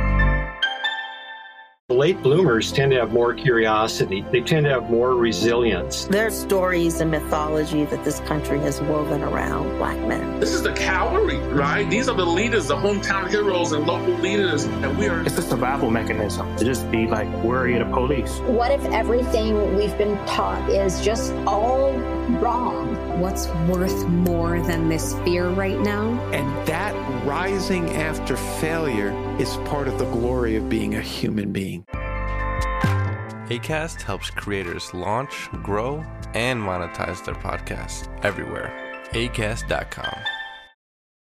Late bloomers tend to have more curiosity. They tend to have more resilience. There are stories and mythology that this country has woven around Black men. This is the cavalry, right? These are the leaders, the hometown heroes and local leaders, and we are... It's a survival mechanism to just be like worried of police. What if everything we've been taught is just all wrong? What's worth more than this fear right now? And that rising after failure is part of the glory of being a human being. Acast helps creators launch, grow, and monetize their podcasts everywhere. Acast.com.